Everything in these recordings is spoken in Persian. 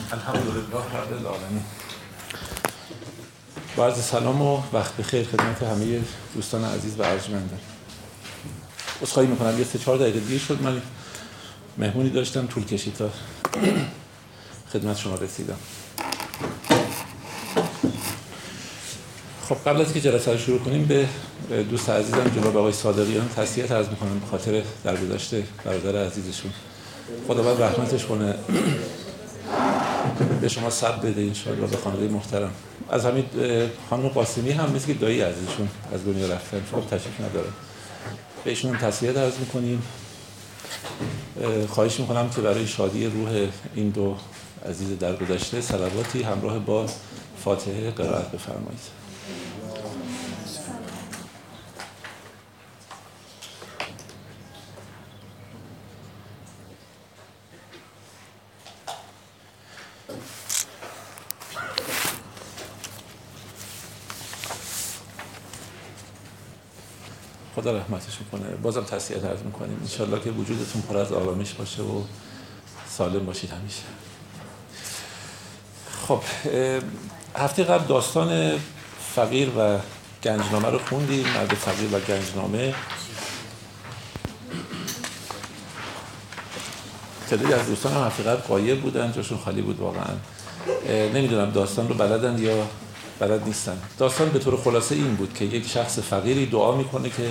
الحمدلله رب العالمین. با عرض سلام و وقت بخیر خدمت همه دوستان عزیز و ارجمند. عذرخواهی میکنم یه 3-4 دقیقه دیر شد، من مهمونی داشتم، طول کشید تا خدمت شما رسیدم. خب قبل از اینکه جلسه رو شروع کنیم به دوست عزیزم جناب آقای صادقیان تسلیت عرض میکنم به خاطر درگذشت برادر عزیزشون. خداوند رحمتش کنه، به شما صبر بده انشاءالله، به خانواده محترم. از همین خانم قاسمی هم مثل که دایی عزیزشون از دنیا رفتن، فقط تشریف نداره، به ایشون تسلیت عرض میکنیم. خواهش میکنم که برای شادی روح این دو عزیز درگذشته صلواتی همراه با فاتحه قرائت بفرمایید. خدا رحمتش کنه. بازم تسلیت عرض میکنیم، انشالله که وجودتون پر از آرامش باشه و سالم باشید همیشه. خب هفته قبل داستان فقیر و گنجنامه رو خوندیم، مرد فقیر و گنجنامه. تعدادی از دوستان هم هفته قبل غایب بودن، جاشون خالی بود واقعا. نمیدونم داستان رو بلدن یا بلد نیستن. داستان به طور خلاصه این بود که یک شخص فقیری دعا میکنه که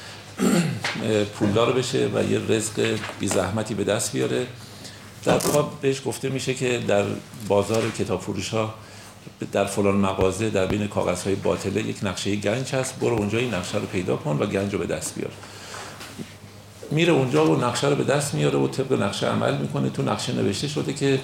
پولدار بشه و یه رزق بی زحمتی به دست بیاره. در خواب بهش گفته میشه که در بازار کتاب فروش ها در فلان مغازه در بین کاغذهای باطله یک نقشه گنج هست، برو اونجا این نقشه رو پیدا کن و گنج رو به دست بیار. میره اونجا و نقشه رو به دست میاره و طبق نقشه عمل میکنه. تو نقشه نوشته شده که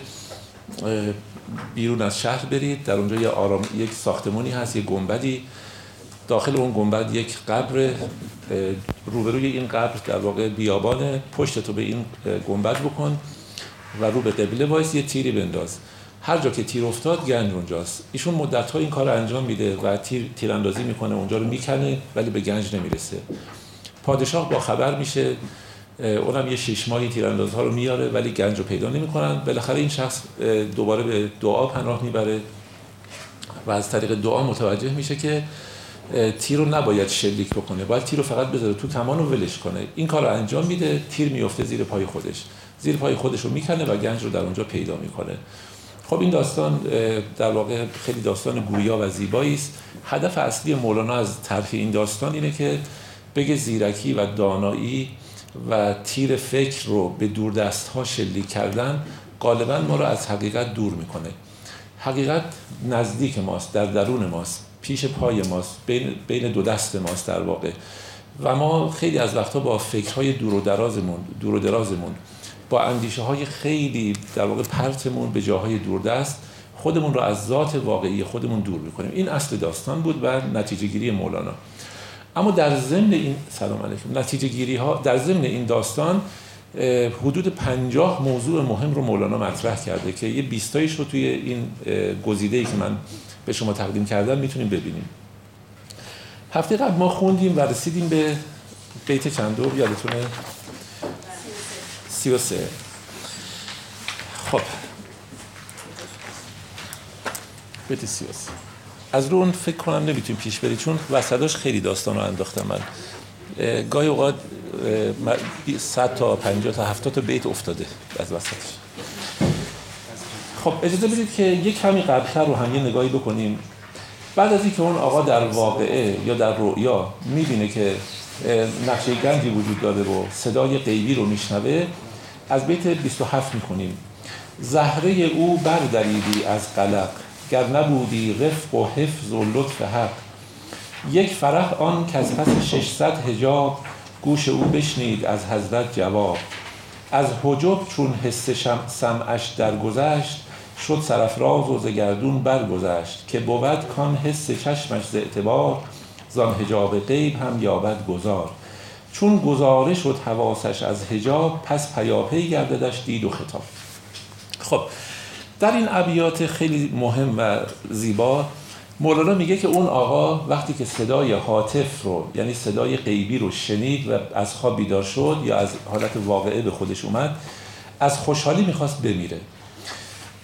بیرون از شهر برید، در اونجا یک ساختمانی هست، یک گنبدی، داخل اون گنبد یک قبر، روبروی این قبر در واقع بیابانه، پشتتو به این گنبد بکن و رو به قبله وایس، یه تیری بنداز، هر جا که تیر افتاد گنج اونجاست. ایشون مدت‌ها این کار رو انجام میده و تیراندازی میکنه، اونجا رو میکنه ولی به گنج نمیرسه. پادشاه با خبر میشه، اونم یه 6 ماهی تیراندازها رو میاره ولی گنج رو پیدا نمیکنن. بالاخره این شخص دوباره به دعا پناه میبره و از طریق دعا متوجه میشه که تیر رو نباید شلیک بکنه، باید تیر رو فقط بذاره تو کمان و ولش کنه. این کار رو انجام میده، تیر میفته زیر پای خودش رو میکنه و گنج رو در اونجا پیدا میکنه. خب این داستان در واقع خیلی داستان گویا و زیبایی است. هدف اصلی مولانا از طرح این داستان اینه که بگه زیرکی و دانایی و تیر فکر رو به دوردست‌ها شلیک کردن غالباً ما رو از حقیقت دور میکنه. حقیقت نزدیک ماست، در درون ماست، پیش پای ماست، بین دو دست ماست در واقع. و ما خیلی از وقتا با فکرهای دور و درازمون با اندیشه‌های خیلی در واقع پرتمون به جاهای دوردست خودمون رو از ذات واقعی خودمون دور میکنیم. این اصل داستان بود و نتیجه گیری مولانا. اما در ضمن این سلام علیکم نتیجه گیری ها در ضمن این داستان حدود 50 موضوع مهم رو مولانا مطرح کرده که یه 20 تایش رو توی این گزیده‌ای که من به شما تقدیم کردم میتونیم ببینیم. هفته قبل ما خوندیم و رسیدیم به بیت چندم یادتونه؟ 33. خب بیت 33 از رو اون فکر کنم نمیتونیم پیش بریم چون وسطاش خیلی داستان رو انداختم من. گاهی اوقات 100 تا 50 تا 70 تا بیت افتاده از وسطش. خب اجازه بدید که یک کمی قبل‌تر رو هم یه نگاهی بکنیم. بعد از اینکه اون آقا در واقعه یا در رؤیا میبینه که نقشه گنجی وجود داره و صدای غیبی رو میشنوه، از بیت 27 میخونیم: زهره او بردریدی از قلق، گر نبودی رفق و حفظ و لطف حق. یک فرح آن که از پس 600 حجاب، گوش او بشنید از حضرت جواب. از حجب چون حس سمعش درگذشت، شد سرافراز و ز گردون برگذشت. که بود کان حس چشمش ز اعتبار، زان حجاب غیب هم یابد گذار. چون گذاره شد حواسش از حجاب، پس پیاپی گرددش دید و خطاب. خب در این ابیات خیلی مهم و زیبا مولانا میگه که اون آقا وقتی که صدای هاتف رو یعنی صدای غیبی رو شنید و از خواب بیدار شد یا از حالت واقعه به خودش اومد، از خوشحالی میخواست بمیره.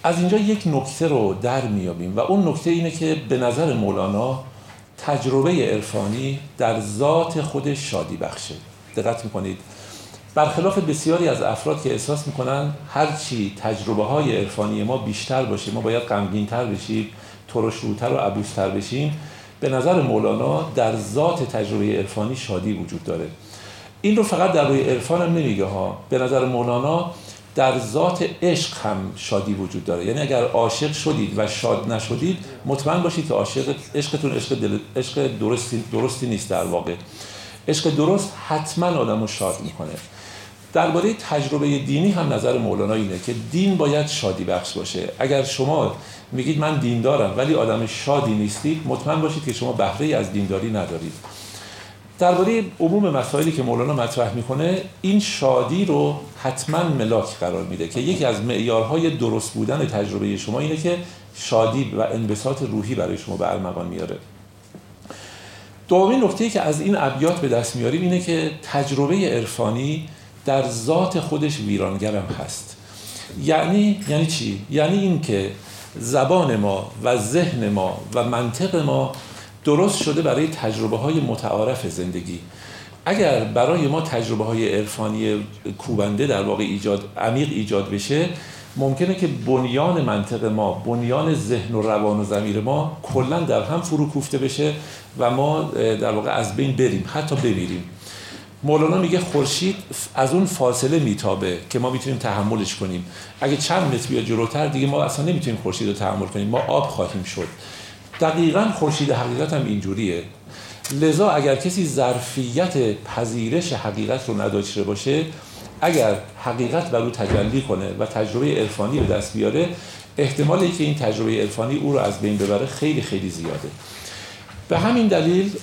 از اینجا یک نکته رو در میابیم و اون نکته اینه که به نظر مولانا تجربه عرفانی در ذات خودش شادی بخشه. دقت میکنید برخلاف بسیاری از افراد که احساس میکنن هرچی تجربه های عرفانی ما بیشتر باشه ما باید غمگین تر بشیم، ترشروتر و عبوس‌تر بشیم، به نظر مولانا در ذات تجربه عرفانی شادی وجود داره. این رو فقط در روی عرفان هم نمیگه ها، به نظر مولانا در ذات عشق هم شادی وجود داره. یعنی اگر عاشق شدید و شاد نشدید مطمئن باشید که عشقتون عشق درستی نیست. در واقع عشق درست حتما آدمو شاد میکنه. درباره تجربه دینی هم نظر مولانا اینه که دین باید شادی بخش باشه. اگر شما میگید من دین دارم ولی آدم شادی نیستید مطمئن باشید که شما بهره‌ای از دینداری ندارید. درباره عموم مسائلی که مولانا مطرح میکنه این شادی رو حتما ملاک قرار میده که یکی از معیارهای درست بودن تجربه شما اینه که شادی و انبساط روحی برای شما به ارمغان میاره. دومین نکته‌ای که از این ابیات به دست میاریم اینه که تجربه عرفانی در ذات خودش ویرانگرم هست. یعنی چی؟ یعنی این که زبان ما و ذهن ما و منطق ما درست شده برای تجربه های متعارف زندگی. اگر برای ما تجربه های عرفانی کوبنده در واقع عمیق ایجاد بشه ممکنه که بنیان منطق ما، بنیان ذهن و روان و ضمیر ما کلا در هم فرو کوفته بشه و ما در واقع از بین بریم، حتی بمیریم. مولانا میگه خورشید از اون فاصله میتابه که ما میتونیم تحملش کنیم. اگه چند متر بیاد جلوتر دیگه ما اصلا نمیتونیم خورشید رو تحمل کنیم، ما آب خواهیم شد. دقیقاً خورشید حقیقت هم اینجوریه. لذا اگر کسی ظرفیت پذیرش حقیقت رو نداشته باشه، اگر حقیقت بر او تجلی کنه و تجربه عرفانی به دست بیاره، احتمال اینکه این تجربه عرفانی او رو از بین ببره خیلی خیلی زیاده. به همین دلیل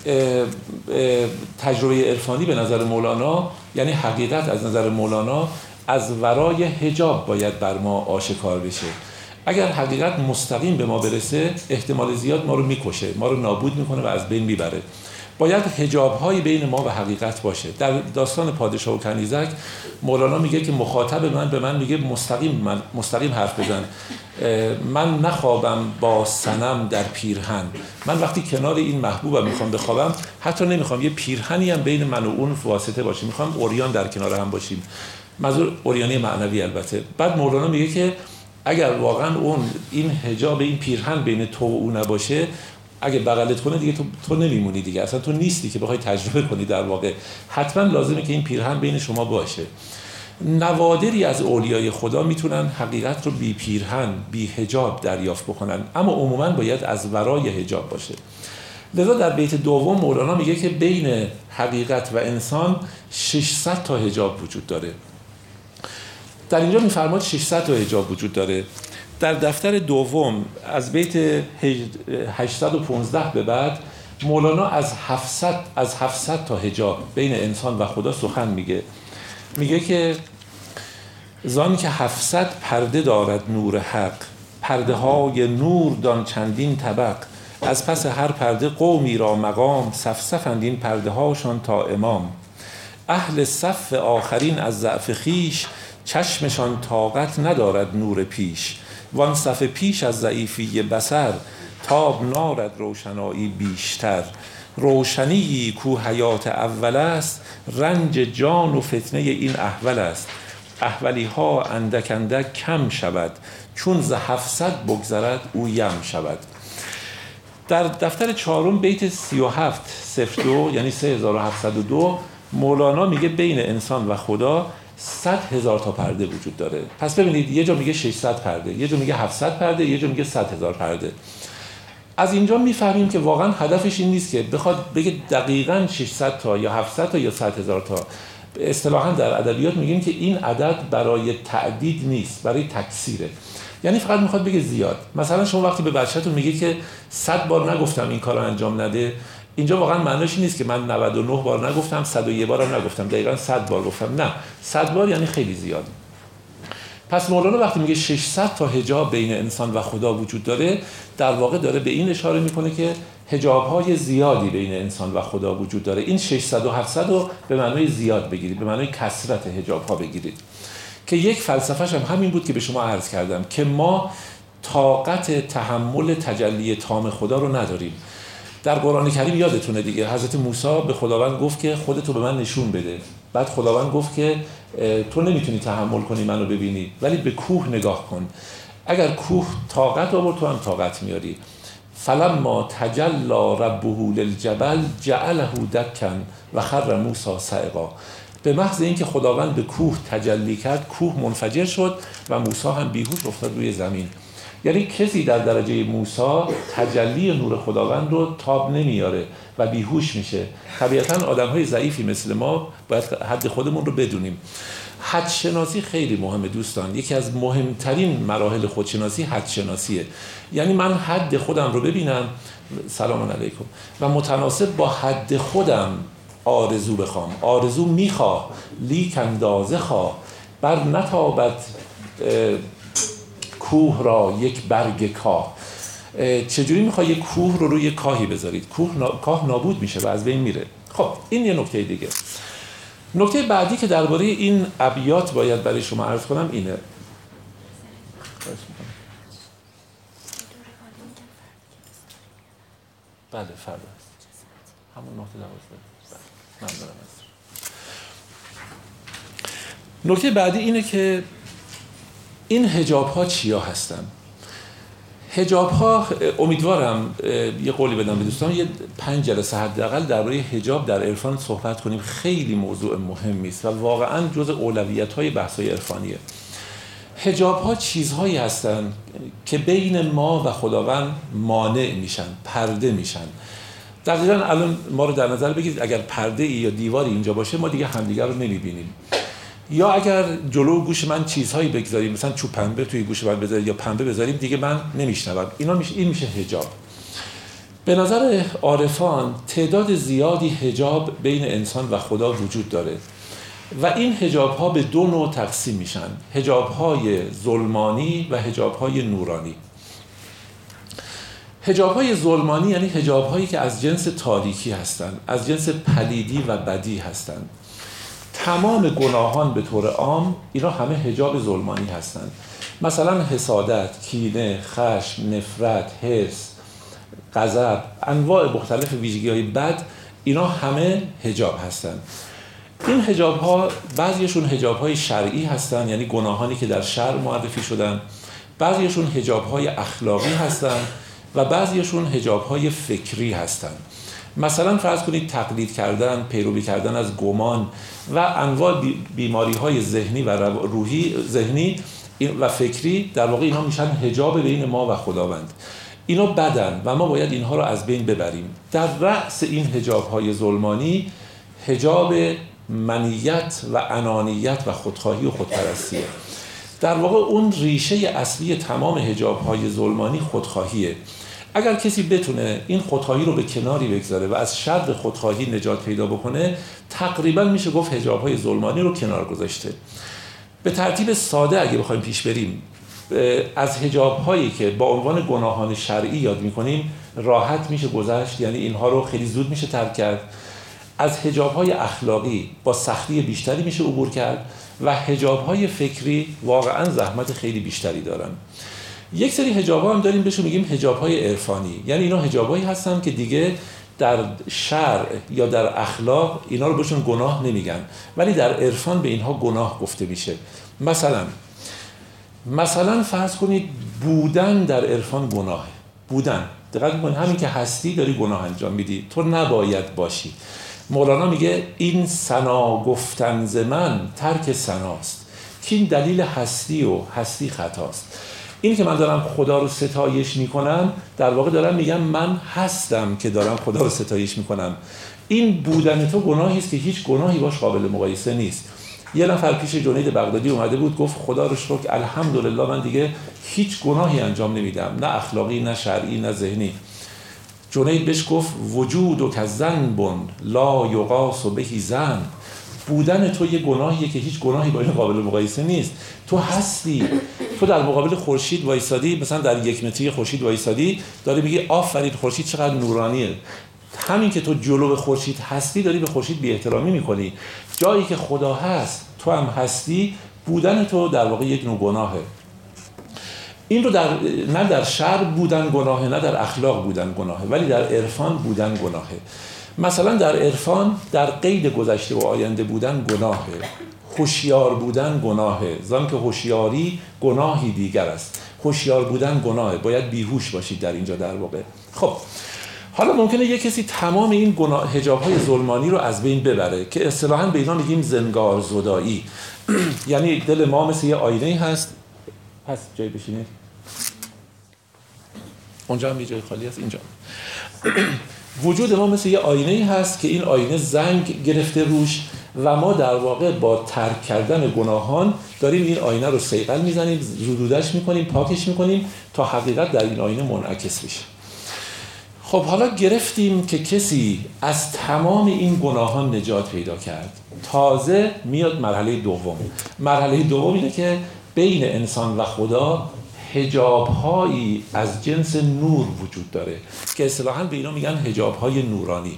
تجربه عرفانی به نظر مولانا، یعنی حقیقت از نظر مولانا، از ورای حجاب باید بر ما آشکار بشه. اگر حقیقت مستقیم به ما برسه احتمال زیاد ما رو میکشه، ما رو نابود میکنه و از بین میبره. باید حجاب‌های بین ما و حقیقت باشه. در داستان پادشاه و کنیزک مولانا میگه که مخاطب من به من میگه مستقیم حرف بزن. من نخوابم با صنم در پیرهن. من وقتی کنار این محبوبم میخوام بخوابم حتی نمیخوام یه پیرهنی هم بین من و اون واسطه باشه، میخوام اوریان در کنار هم باشیم. منظور اوریانی معنوی البته. بعد مولانا میگه که اگر واقعا این حجاب، این پیرهن بین تو و اون نباشه، اگه بغلت کنه دیگه تو نمیمونی دیگه، اصلا تو نیستی که بخوای تجربه کنی. در واقع حتما لازمه که این پیرهن بین شما باشه. نوادری از اولیای خدا میتونن حقیقت رو بی پیرهن، بی حجاب دریافت بکنن، اما عموما باید از ورای حجاب باشه. لذا در بیت دوم مولانا میگه که بین حقیقت و انسان 600 تا حجاب وجود داره. در اینجا میفرماد 600 تا حجاب وجود داره. در دفتر دوم از بیت 815 به بعد مولانا از 700 تا حجاب بین انسان و خدا سخن میگه که زان که 700 پرده دارد نور حق، پرده های نور دان چندین طبق، از پس هر پرده قومی را مقام، صف صفند این پرده هاشان تا امام. اهل صف آخرین از ضعف خویش، چشمشان طاقت ندارد نور پیش. وان صف پیش از ضعیفی بصر، تاب نارد روشنایی بیشتر. روشنی کو حیات اول است، رنج جان و فتنه این احول است. احولی ها اندک اندک کم شود، چون ز 700 بگذرد او یم شود. در دفتر چهارم بیت 3702 یعنی 3702 مولانا میگه بین انسان و خدا 100,000 تا پرده وجود داره. پس ببینید یه جا میگه 600 پرده، یه جا میگه 700 پرده، یه جا میگه 100,000 پرده. از اینجا میفهمیم که واقعا هدفش این نیست که بخواد بگه دقیقاً 600 تا یا 700 تا یا 100,000 تا. اصطلاحاً در ادبیات میگیم که این عدد برای تعدید نیست، برای تکثیره. یعنی فقط میخواد بگه زیاد. مثلا شما وقتی به بچه‌تون میگی که 100 بار نگفتم این کارو انجام نده، اینجا واقعا معنیش نیست که من 99 بار نگفتم، 101 بارم نگفتم، دقیقاً 100 بار گفتم. نه، 100 بار یعنی خیلی زیاد. پس مولانا وقتی میگه 600 تا حجاب بین انسان و خدا وجود داره، در واقع داره به این اشاره میکنه که حجاب‌های زیادی بین انسان و خدا وجود داره. این 600 و 700 رو به معنای زیاد بگیرید، به معنای کثرت حجاب‌ها بگیرید. که یک فلسفه‌ش هم همین بود که به شما عرض کردم که ما طاقت تحمل تجلی تام خدا رو نداریم. در قرآن کریم یادتونه دیگه، حضرت موسی به خداوند گفت که خودتو به من نشون بده. بعد خداوند گفت که تو نمیتونی تحمل کنی منو ببینی، ولی به کوه نگاه کن. اگر کوه طاقت آورد تو هم طاقت میاری. فلما تجلی ربه للجبل جعله دکا و خر موسی صعقا. به محض اینکه خداوند به کوه تجلی کرد، کوه منفجر شد و موسی هم بیهوش افتاد روی زمین. یعنی کسی در درجه موسی تجلی نور خداوند رو تاب نمیاره و بیهوش میشه. طبیعتاً آدم‌های ضعیفی مثل ما باید حد خودمون رو بدونیم. حد شناسی خیلی مهمه دوستان. یکی از مهمترین مراحل خودشناسی حد شناسیه. یعنی من حد خودم رو ببینم، سلام علیکم، و متناسب با حد خودم آرزو بخوام. آرزو میخواه لیک اندازه خواه، بر نتابد کوه را یک برگ کاه. چجوری میخوای یک کوه رو روی کاهی بذارید؟ کاه نابود میشه و از بین میره. خب این یه نکته دیگه. نکته بعدی که درباره این ابیات باید برای شما عرض کنم اینه. بله فردا همون نقطه 12. ممنونم. نکته بعدی اینه که این حجاب ها چیا هستن؟ حجاب ها، امیدوارم یه قولی بدم به دوستان، یه 5 جلسه حداقل درباره حجاب در عرفان صحبت کنیم. خیلی موضوع مهمی است و واقعا جز اولویت های بحث های عرفانیه. حجاب ها چیزهایی هستن که بین ما و خداوند مانع میشن، پرده میشن. دقیقاً الان ما رو در نظر بگیرید، اگر پرده ای یا دیواری اینجا باشه ما دیگه همدیگر رو نمیبینیم. یا اگر جلو گوش من چیزهایی بگذاریم، مثلا چوب پنبه توی گوش من بذاریم یا پنبه بذاریم، دیگه من نمیشنوم. این میشه حجاب. به نظر عارفان تعداد زیادی حجاب بین انسان و خدا وجود داره و این حجاب ها به 2 نوع تقسیم میشن: حجاب های ظلمانی و حجاب های نورانی. حجاب های ظلمانی یعنی حجاب هایی که از جنس تاریکی هستند، از جنس پلیدی و بدی هستند. تمام گناهان به طور عام اینا همه حجاب ظلمانی هستند. مثلا حسادت، کینه، خشم، نفرت، حرص، غضب، انواع مختلف ویژگی‌های بد، اینا همه حجاب هستند. این حجاب ها بعضیشون حجاب های شرعی هستند، یعنی گناهانی که در شرع معرفی شدن، بعضیشون حجاب های اخلاقی هستند و بعضیشون حجاب های فکری هستند. مثلا فرض کنید تقلید کردن، پیروی کردن از گمان و انواع بیماری های ذهنی و روحی، ذهنی و فکری، در واقع اینها میشن حجاب بین ما و خداوند. اینا بدن و ما باید اینها رو از بین ببریم. در رأس این حجاب های ظلمانی حجاب منیت و انانیت و خودخواهی و خودپرستیه. در واقع اون ریشه اصلی تمام حجاب های ظلمانی خودخواهیه. اگر کسی بتونه این خودخواهی رو به کناری بگذاره و از شر خودخواهی نجات پیدا بکنه، تقریبا میشه گفت حجاب‌های ظلمانی رو کنار گذاشته. به ترتیب ساده اگه بخوایم پیش بریم، از حجاب‌هایی که با عنوان گناهان شرعی یاد می‌کنیم راحت میشه گذشت، یعنی اینها رو خیلی زود میشه ترک کرد. از حجاب‌های اخلاقی با سختی بیشتری میشه عبور کرد و حجاب‌های فکری واقعاً زحمت خیلی بیشتری دارن. یک سری حجاب‌ها هم داریم بهشون میگیم حجاب‌های عرفانی، یعنی اینا حجاب‌هایی هستن که دیگه در شرع یا در اخلاق اینا رو بهشون گناه نمیگن، ولی در عرفان به اینها گناه گفته میشه. مثلا فرض کنید بودن در عرفان گناهه. بودن، دقت می‌کنید همین که هستی داری گناه انجام میدی، تو نباید باشی. مولانا میگه این ثنا گفتن ز من ترک ثناست، که این دلیل هستی و هستی خطاست. این که من دارم خدا رو ستایش میکنم، در واقع دارم میگم من هستم که دارم خدا رو ستایش میکنم. این بودن تو گناهی است که هیچ گناهی باش قابل مقایسه نیست. یه نفر پیش جنید بغدادی اومده بود، گفت خدا رو شکر الحمدلله من دیگه هیچ گناهی انجام نمیدم، نه اخلاقی نه شرعی نه ذهنی. جنید بهش گفت وجود که ذنب لا یقاس بهی ذنب. بودن تو یه گناهیه که هیچ گناهی با این قابل مقایسه نیست. تو هستی، تو در مقابل خورشید وایسادی، مثلا در 1 متری خورشید وایسادی، داره میگه آفرین خورشید چقدر نورانیه. همین که تو جلو خورشید هستی داری به خورشید بی احترامی میکنی. جایی که خدا هست تو هم هستی، بودن تو در واقع یک نوع گناهه. این رو نه در شرع بودن گناهه، نه در اخلاق بودن گناهه، ولی در عرفان بودن گناهه. مثلا در عرفان در قید گذشته و آینده بودن گناهه، هوشیار بودن گناهه، زن که هوشیاری گناهی دیگر است. هوشیار بودن گناهه، باید بیهوش باشید در اینجا در واقع. خب حالا ممکنه یک کسی تمام این حجاب‌های ظلمانی رو از بین ببره که اصطلاحاً به اینا میگیم زنگار زدایی. یعنی دل ما مثل یه آینه هست جای بشینید، اونجا هم یه جای خالی هست، اینجا وجود ما مثل یه آینه هست که این آینه زنگ گرفته روش و ما در واقع با ترک کردن گناهان داریم این آینه رو صیقل میزنیم، زدودش میکنیم، پاکش میکنیم تا حقیقت در این آینه منعکس بشه. خب حالا گرفتیم که کسی از تمام این گناهان نجات پیدا کرد، تازه میاد مرحله دوم. مرحله دوم اینه که بین انسان و خدا حجاب‌هایی از جنس نور وجود داره که اصطلاحاً به اینا میگن حجاب‌های نورانی.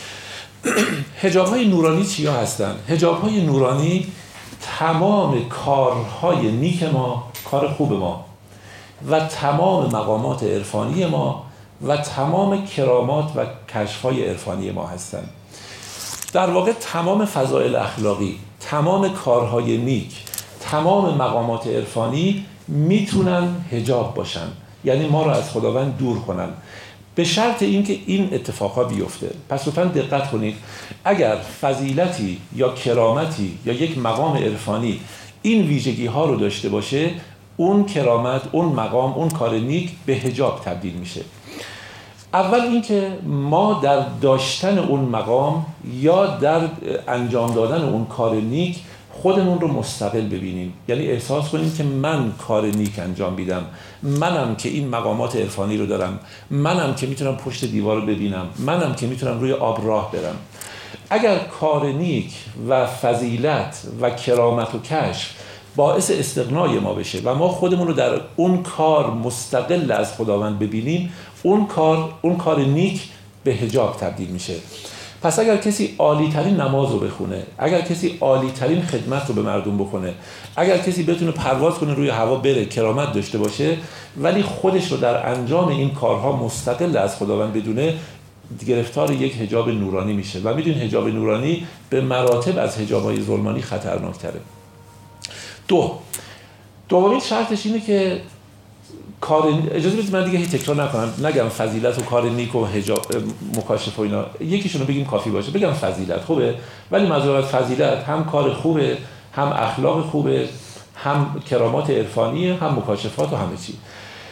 حجاب‌های نورانی چیا هستن؟ حجاب‌های نورانی تمام کارهای نیک ما، کار خوب ما و تمام مقامات عرفانی ما و تمام کرامات و کشف‌های عرفانی ما هستند. در واقع تمام فضائل اخلاقی، تمام کارهای نیک، تمام مقامات عرفانی میتونن حجاب باشن، یعنی ما رو از خداوند دور کنن، به شرط اینکه این اتفاقا بیفته. پس لطفاً دقت کنید، اگر فضیلتی یا کرامتی یا یک مقام عرفانی این ویژگی ها رو داشته باشه، اون کرامت، اون مقام، اون کار نیک به حجاب تبدیل میشه. اول اینکه ما در داشتن اون مقام یا در انجام دادن اون کار نیک خودمون رو مستقل ببینیم، یعنی احساس کنیم که من کار نیک انجام میدم، منم که این مقامات عرفانی رو دارم، منم که میتونم پشت دیوار رو ببینم، منم که میتونم روی آب راه برم. اگر کار نیک و فضیلت و کرامت و کشف باعث استغنای ما بشه و ما خودمون رو در اون کار مستقل از خداوند ببینیم، اون کار نیک به حجاب تبدیل میشه. پس اگر کسی عالی ترین نماز رو بخونه، اگر کسی عالی ترین خدمت رو به مردم بکنه، اگر کسی بتونه پرواز کنه روی هوا بره، کرامت داشته باشه، ولی خودش رو در انجام این کارها مستقل از خداوند بدونه، گرفتار یک حجاب نورانی میشه و میدونید حجاب نورانی به مراتب از حجاب‌های ظلمانی خطرناک‌تره. دومین شرطش اینه که اجازه بدید من دیگه هیچ تکرار نکنم، نگم فضیلت و کار نیک و حجاب مکاشفه و اینا، یکیشونو بگیم کافی باشه. بگم فضیلت خوبه، ولی منظور از فضیلت هم کار خوبه، هم اخلاق خوبه، هم کرامات عرفانیه، هم مکاشفات و همه چی.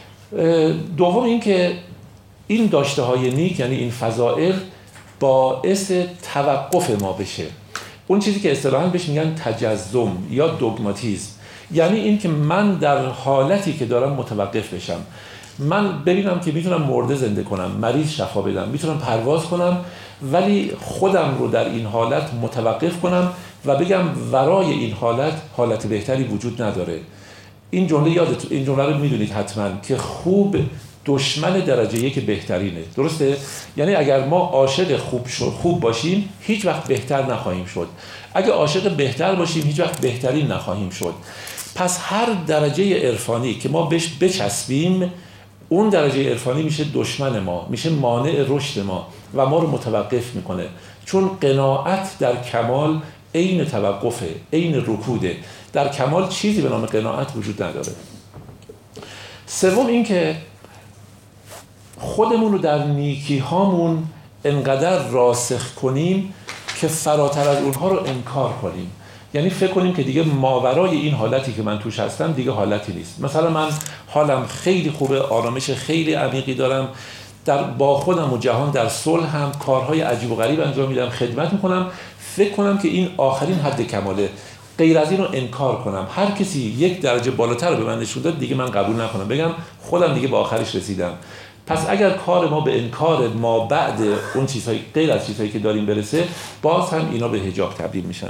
دوم این که این داشته های نیک، یعنی این فضائل، باعث توقف ما بشه. اون چیزی که اصطلاحاً بهش میگن تجزم یا دوگماتیسم، یعنی این که من در حالتی که دارم متوقف بشم، من ببینم که میتونم مرده زنده کنم، مریض شفا بدم، میتونم پرواز کنم، ولی خودم رو در این حالت متوقف کنم و بگم ورای این حالت بهتری وجود نداره. این جمله رو میدونید حتما که خوب دشمن درجه یک بهترینه، درسته؟ یعنی اگر ما عاشق خوب باشیم هیچ وقت بهتر نخواهیم شد، اگه عاشق بهتر باشیم هیچ وقت بهترین نخواهیم شد. پس هر درجه عرفانی که ما بهش بچسبیم، اون درجه عرفانی میشه دشمن ما، میشه مانع رشد ما و ما رو متوقف میکنه، چون قناعت در کمال عین توقفه، عین رکوده. در کمال چیزی به نام قناعت وجود نداره. سوم این که خودمون رو در نیکی هامون انقدر راسخ کنیم که فراتر از اونها رو انکار کنیم، یعنی فکر کنیم که دیگه ماورای این حالتی که من توش هستم دیگه حالتی نیست. مثلا من حالم خیلی خوبه، آرامش خیلی عمیقی دارم، با خودم و جهان در صلح هم، کارهای عجیب و غریب انجام میدم، خدمت میکنم، فکر کنم که این آخرین حد کماله، غیر از این رو انکار کنم. هر کسی یک درجه بالاتر رو به من نشون داد دیگه من قبول نکنم، بگم خودم دیگه به آخرش رسیدم. پس اگر کار ما به انکار ما بعد اون چیزهای غیر از چیزهایی که داریم برسه، باز هم اینا به حجاب تبدیل میشن.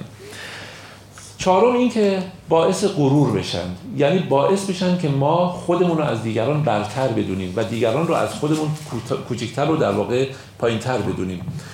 چهارم این که باعث غرور بشن، یعنی باعث بشن که ما خودمون رو از دیگران برتر بدونیم و دیگران رو از خودمون کوچکتر و در واقع پایینتر بدونیم.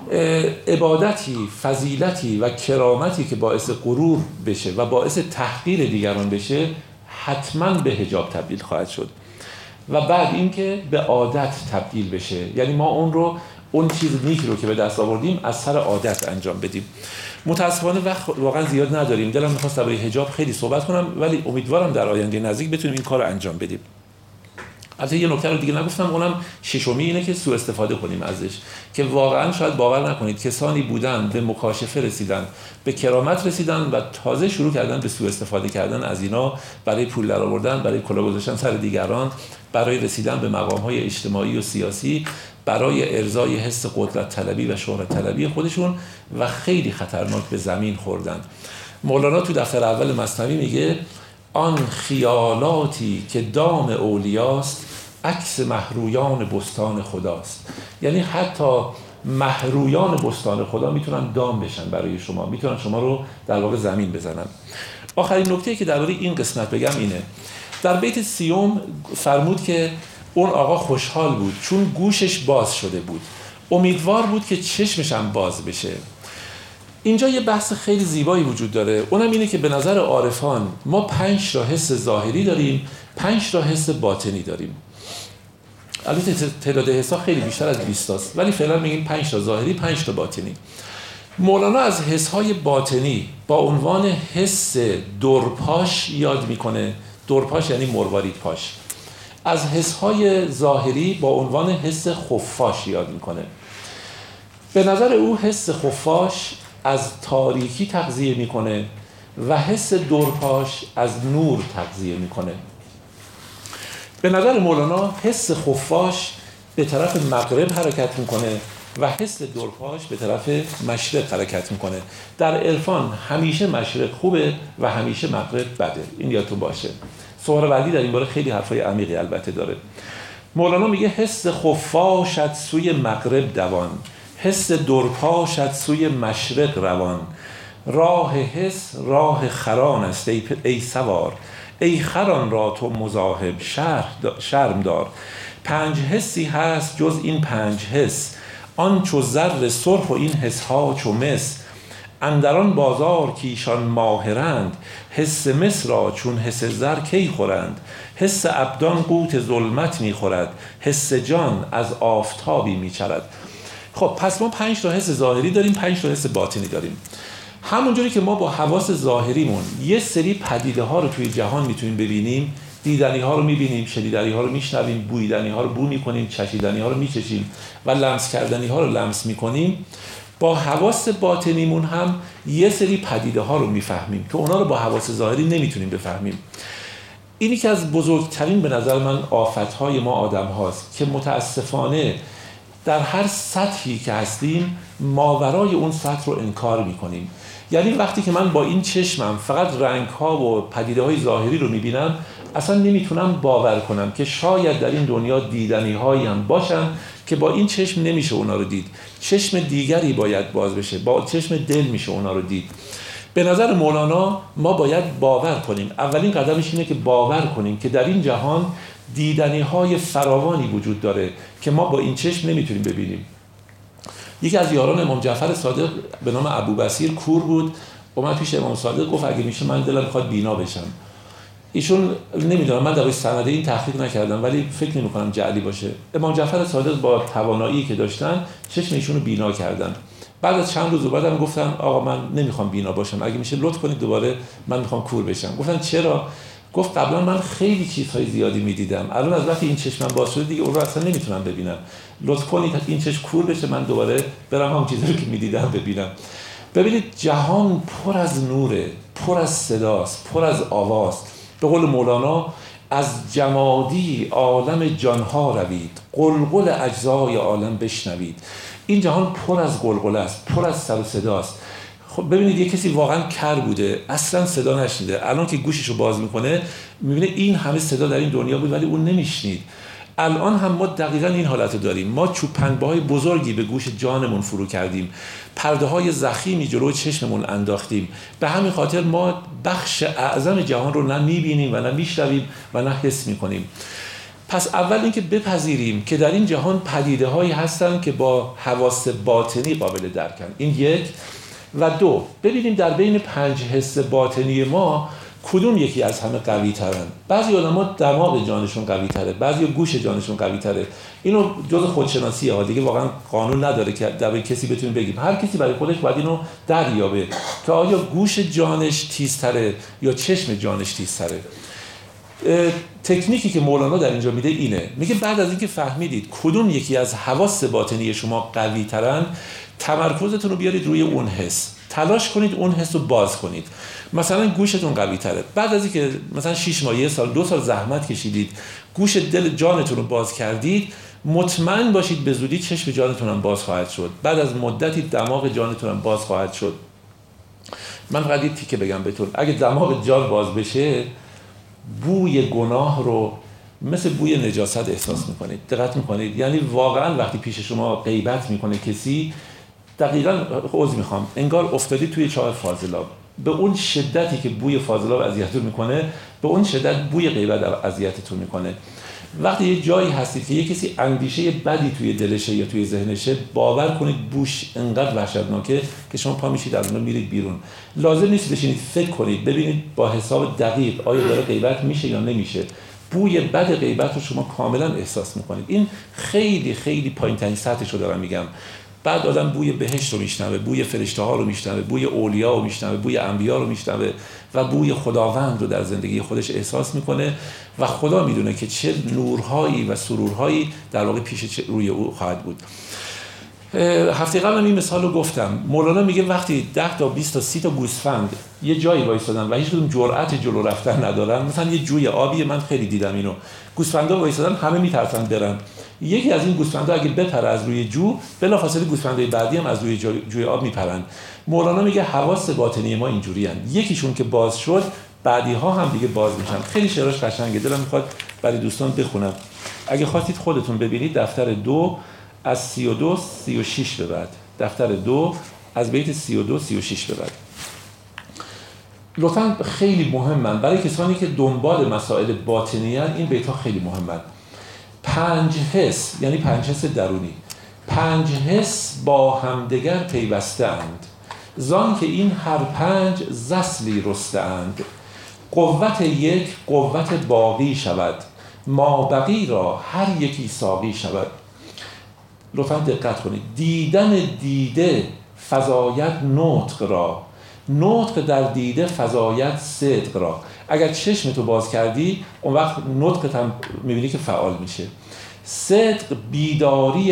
عبادتی، فضیلتی و کرامتی که باعث غرور بشه و باعث تحقیر دیگران بشه حتما به حجاب تبدیل خواهد شد و بعد اینکه به عادت تبدیل بشه، یعنی ما اون چیز نیکی رو که به دست آوردیم از سر عادت انجام بدیم. متاسفانه وقت واقعا زیاد نداریم. دلم می‌خواست درباره حجاب خیلی صحبت کنم ولی امیدوارم در آینده نزدیک بتونیم این کار رو انجام بدیم. البته یه نکته رو دیگه نگفتم، اونم ششمی اینه که سوء استفاده کنیم ازش، که واقعا شاید باور نکنید کسانی بودن به مکاشفه رسیدن، به کرامت رسیدن و تازه شروع کردن به سوء استفاده کردن از اینا برای پول درآوردن، برای کلاه گذاشتن سر دیگران، برای رسیدن به مقام‌های اجتماعی و سیاسی، برای ارضای حس قدرت طلبی و شهرت طلبی خودشون و خیلی خطرناک به زمین خوردن. مولانا تو دفتر اول مثنوی میگه آن خیالاتی که دام اولیاست عکس مهرویان بستان خداست. یعنی حتی مهرویان بستان خدا میتونن دام بشن برای شما، میتونن شما رو در واقع زمین بزنن. آخرین نکته که درباره این قسمت بگم اینه، در بیت 30 فرمود که اون آقا خوشحال بود چون گوشش باز شده بود، امیدوار بود که چشمش هم باز بشه. اینجا یه بحث خیلی زیبایی وجود داره، اونم اینه که به نظر عارفان ما 5 تا حس ظاهری داریم، 5 تا حس باطنی داریم. البته تعداد حسا خیلی بیشتر از 20 تاست ولی فعلا میگیم 5 تا ظاهری، 5 تا باطنی. مولانا از حسهای باطنی با عنوان حس درپاش یاد میکنه. درپاش یعنی مروارید پاش. از حسهای ظاهری با عنوان حس خفاش یاد میکنه. به نظر او حس خفاش از تاریکی تغذیه میکنه و حس درپاش از نور تغذیه میکنه. به نظر مولانا حس خفاش به طرف مغرب حرکت میکنه و حس درپاش به طرف مشرق حرکت میکنه. در عرفان همیشه مشرق خوبه و همیشه مغرب بده، این یادتون باشه. سهروردی در این باره خیلی حرفای عمیقی البته داره. مولانا میگه حس خفاشت سوی مغرب دوان، حس درپاشت سوی مشرق روان، راه حس راه خران است ای سوار، ای خران را تو مذاهب شرم دار. 5 حسی هست جز این 5 حس، آن چو زر سرخ و این حس ها چو مس. اندران بازار کیشان ماهرند، حس مس را چون حس زر کی خورند. حس ابدان قوت ظلمت میخورد، حس جان از آفتابی میچرد. خب پس ما 5 تا حس ظاهری داریم، 5 تا حس باطنی داریم. همونجوری که ما با حواس ظاهریمون یه سری پدیده ها رو توی جهان میتونیم ببینیم، دیدنی ها رو میبینیم، شنیدنی ها رو میشنویم، بویدنی ها رو بو میکنیم، چشیدنی ها رو میچشیم و لمس کردنی ها رو لمس میکنیم، با حواس باطنیمون هم یه سری پدیده ها رو میفهمیم که اونا رو با حواس ظاهری نمیتونیم بفهمیم. اینی که از بزرگترین به نظر من آفتهای ما آدم هاست که متاسفانه در هر سطحی که هستیم ماورای اون سطح رو انکار میکنیم. یعنی وقتی که من با این چشمم فقط رنگ ها و پدیده های ظاهری رو میبینم، اصلا نمیتونم باور کنم که شاید در این دنیا دیدنی هایی هم باشن که با این چشم نمیشه اونا رو دید، چشم دیگری باید باز بشه، با چشم دل میشه اونا رو دید. به نظر مولانا ما باید باور کنیم، اولین قدمش اینه که باور کنیم که در این جهان دیدنی های فراوانی وجود داره که ما با این چشم نمیتونیم ببینیم. یکی از یاران امام جعفر صادق به نام ابوبصیر کور بود، اومد پیش امام صادق گفت اگه میشه من دلم میخواد بینا بشم. ایشون نمیدونم، من در سنده این تحقیق نکردم ولی فکر نمی‌کنم جعلی باشه. امام جعفر صادق با توانایی که داشتن چشم ایشون رو بینا کردن. بعد از چند روز بعدم گفتن آقا من نمیخوام بینا باشم، اگه میشه لطف کنید دوباره من میخوام کور بشم. گفتن چرا؟ گفت قبلا من خیلی چیزهای زیادی میدیدم، الان از وقتی این چشمم باز شده دیگه اون رو اصلا نمیتونم ببینم، لطف کنید این چشم کور بشه من دوباره برم همون چیزایی که میدیدم ببینم. ببینید جهان پر از نوره، پر از صداست، پر از آواست. به قول مولانا از جمادی عالم جانها روید، قلقل اجزای عالم بشنوید. این جهان پر از قلقله است، پر از سر و صداست. خب ببینید یه کسی واقعا کر بوده، اصلا صدا نشنیده، الان که گوششو باز میکنه میبینه این همه صدا در این دنیا بود ولی اون نمیشنید. الان هم ما دقیقاً این حالت رو داریم. ما چوب‌پنبه‌های بزرگی به گوش جانمون فرو کردیم، پرده‌های ضخیمی جلوی چشممون انداختیم. به همین خاطر ما بخش اعظم جهان رو نه می‌بینیم و نه می‌شنویم و نه حس می‌کنیم. پس اول اینکه بپذیریم که در این جهان پدیده هایی هستن که با حواس باطنی قابل درکن. این یک. و دو، ببینیم در بین 5 حس باطنی ما کدوم یکی از همه قوی ترن. بعضی علما دماغ جانشون قوی تره، بعضی گوش جانشون قوی تره. اینو جز خودشناسیه ها، دیگه واقعا قانون نداره که در کسی بتونیم بگیم. هر کسی برای خودش باید اینو دریابه که آیا گوش جانش تیزتره یا چشم جانش تیزتره. تکنیکی که مولانا در اینجا میده اینه، میگه بعد از اینکه فهمیدید کدوم یکی از حواس باطنی شما قوی ترن، تمرکزتون رو بیارید روی اون حس، تلاش کنید اون حس رو باز کنید. مثلا گوشتون قوی تره، بعد از اینکه مثلا 6 ماه، 1 سال، 2 سال زحمت کشیدید، گوش دل جانتون رو باز کردید، مطمئن باشید به زودی چشم جانتون هم باز خواهد شد. بعد از مدتی دماغ جانتون هم باز خواهد شد. من فقط یه تیکه بگم بهتون، اگه دماغ جان باز بشه، بوی گناه رو مثل بوی نجاست احساس میکنید. دقت میکنید؟ یعنی واقعا وقتی پیش شما غیبت میکنه کسی، دقیقاً عذر میخوام، انگار افتادید توی چاه فاضلاب. به اون شدتی که بوی فاضلاب اذیتتون میکنه، به اون شدت بوی غیبت اذیتتون میکنه. وقتی یه جایی هستید که یه کسی اندیشه بدی توی دلشه یا توی ذهنشه، باور کنید بوش انقدر وحشتناکه که شما پا میشید از اون میرید بیرون. لازم نیست بشینید فکر کنید، ببینید با حساب دقیق آیا داره غیبت میشه یا نمیشه. بوی بد غیبت رو شما کاملا احساس میکنید. این خیلی خیلی پایین‌ترین سطحش رو دارم میگم. بعد آدم بوی بهشت رو میشنوه، بوی فرشته ها رو میشنوه، بوی اولیا رو میشنوه، بوی انبیا رو میشنوه و بوی خداوند رو در زندگی خودش احساس میکنه و خدا میدونه که چه نورهایی و سرورهایی در واقع پیش روی او خواهد بود. هفته قبل این مثال رو گفتم. مولانا میگه وقتی 10 تا 20 تا 30 تا گوسفند یه جایی وایسادن و هیچ کدوم جرأت جلو رفتن ندارن، مثلا یه جوی آبی، من خیلی دیدم اینو، گوسفندا وایسادن، همه میترسن برن. یکی از این گوسفندا اگه بپره از روی جو، بلافاصله گوسفندای بعدی هم از روی جوی آب میپرن. مولانا میگه حواس باطنی ما اینجوریان، یکیشون که باز شد، بعدی ها هم دیگه باز میشن. خیلی شعرش قشنگه، دلم میخواد برای دوستان بخونم. اگه خواستید خودتون ببینید، دفتر 2 از 32 36 به بعد، دفتر 2 از بیت 32 36 به بعد. لطفاً خیلی مهمن برای کسانی که دنبال مسائل باطنی هستند. این بیت‌ها خیلی مهمن. 5 حس، یعنی 5 حس درونی، 5 حس با همدیگر پیوسته اند، زان که این هر 5 زسلی رسته اند. قوت یک قوت باقی شود، ما بقی را هر یکی ساقی شود. لطفاً دقت کنید. دیدن دیده فزاید نطق را، نطق در دیده فزاید صدق را. اگر چشمتو باز کردی، اون وقت نطقت هم میبینی که فعال میشه. صدق بیداری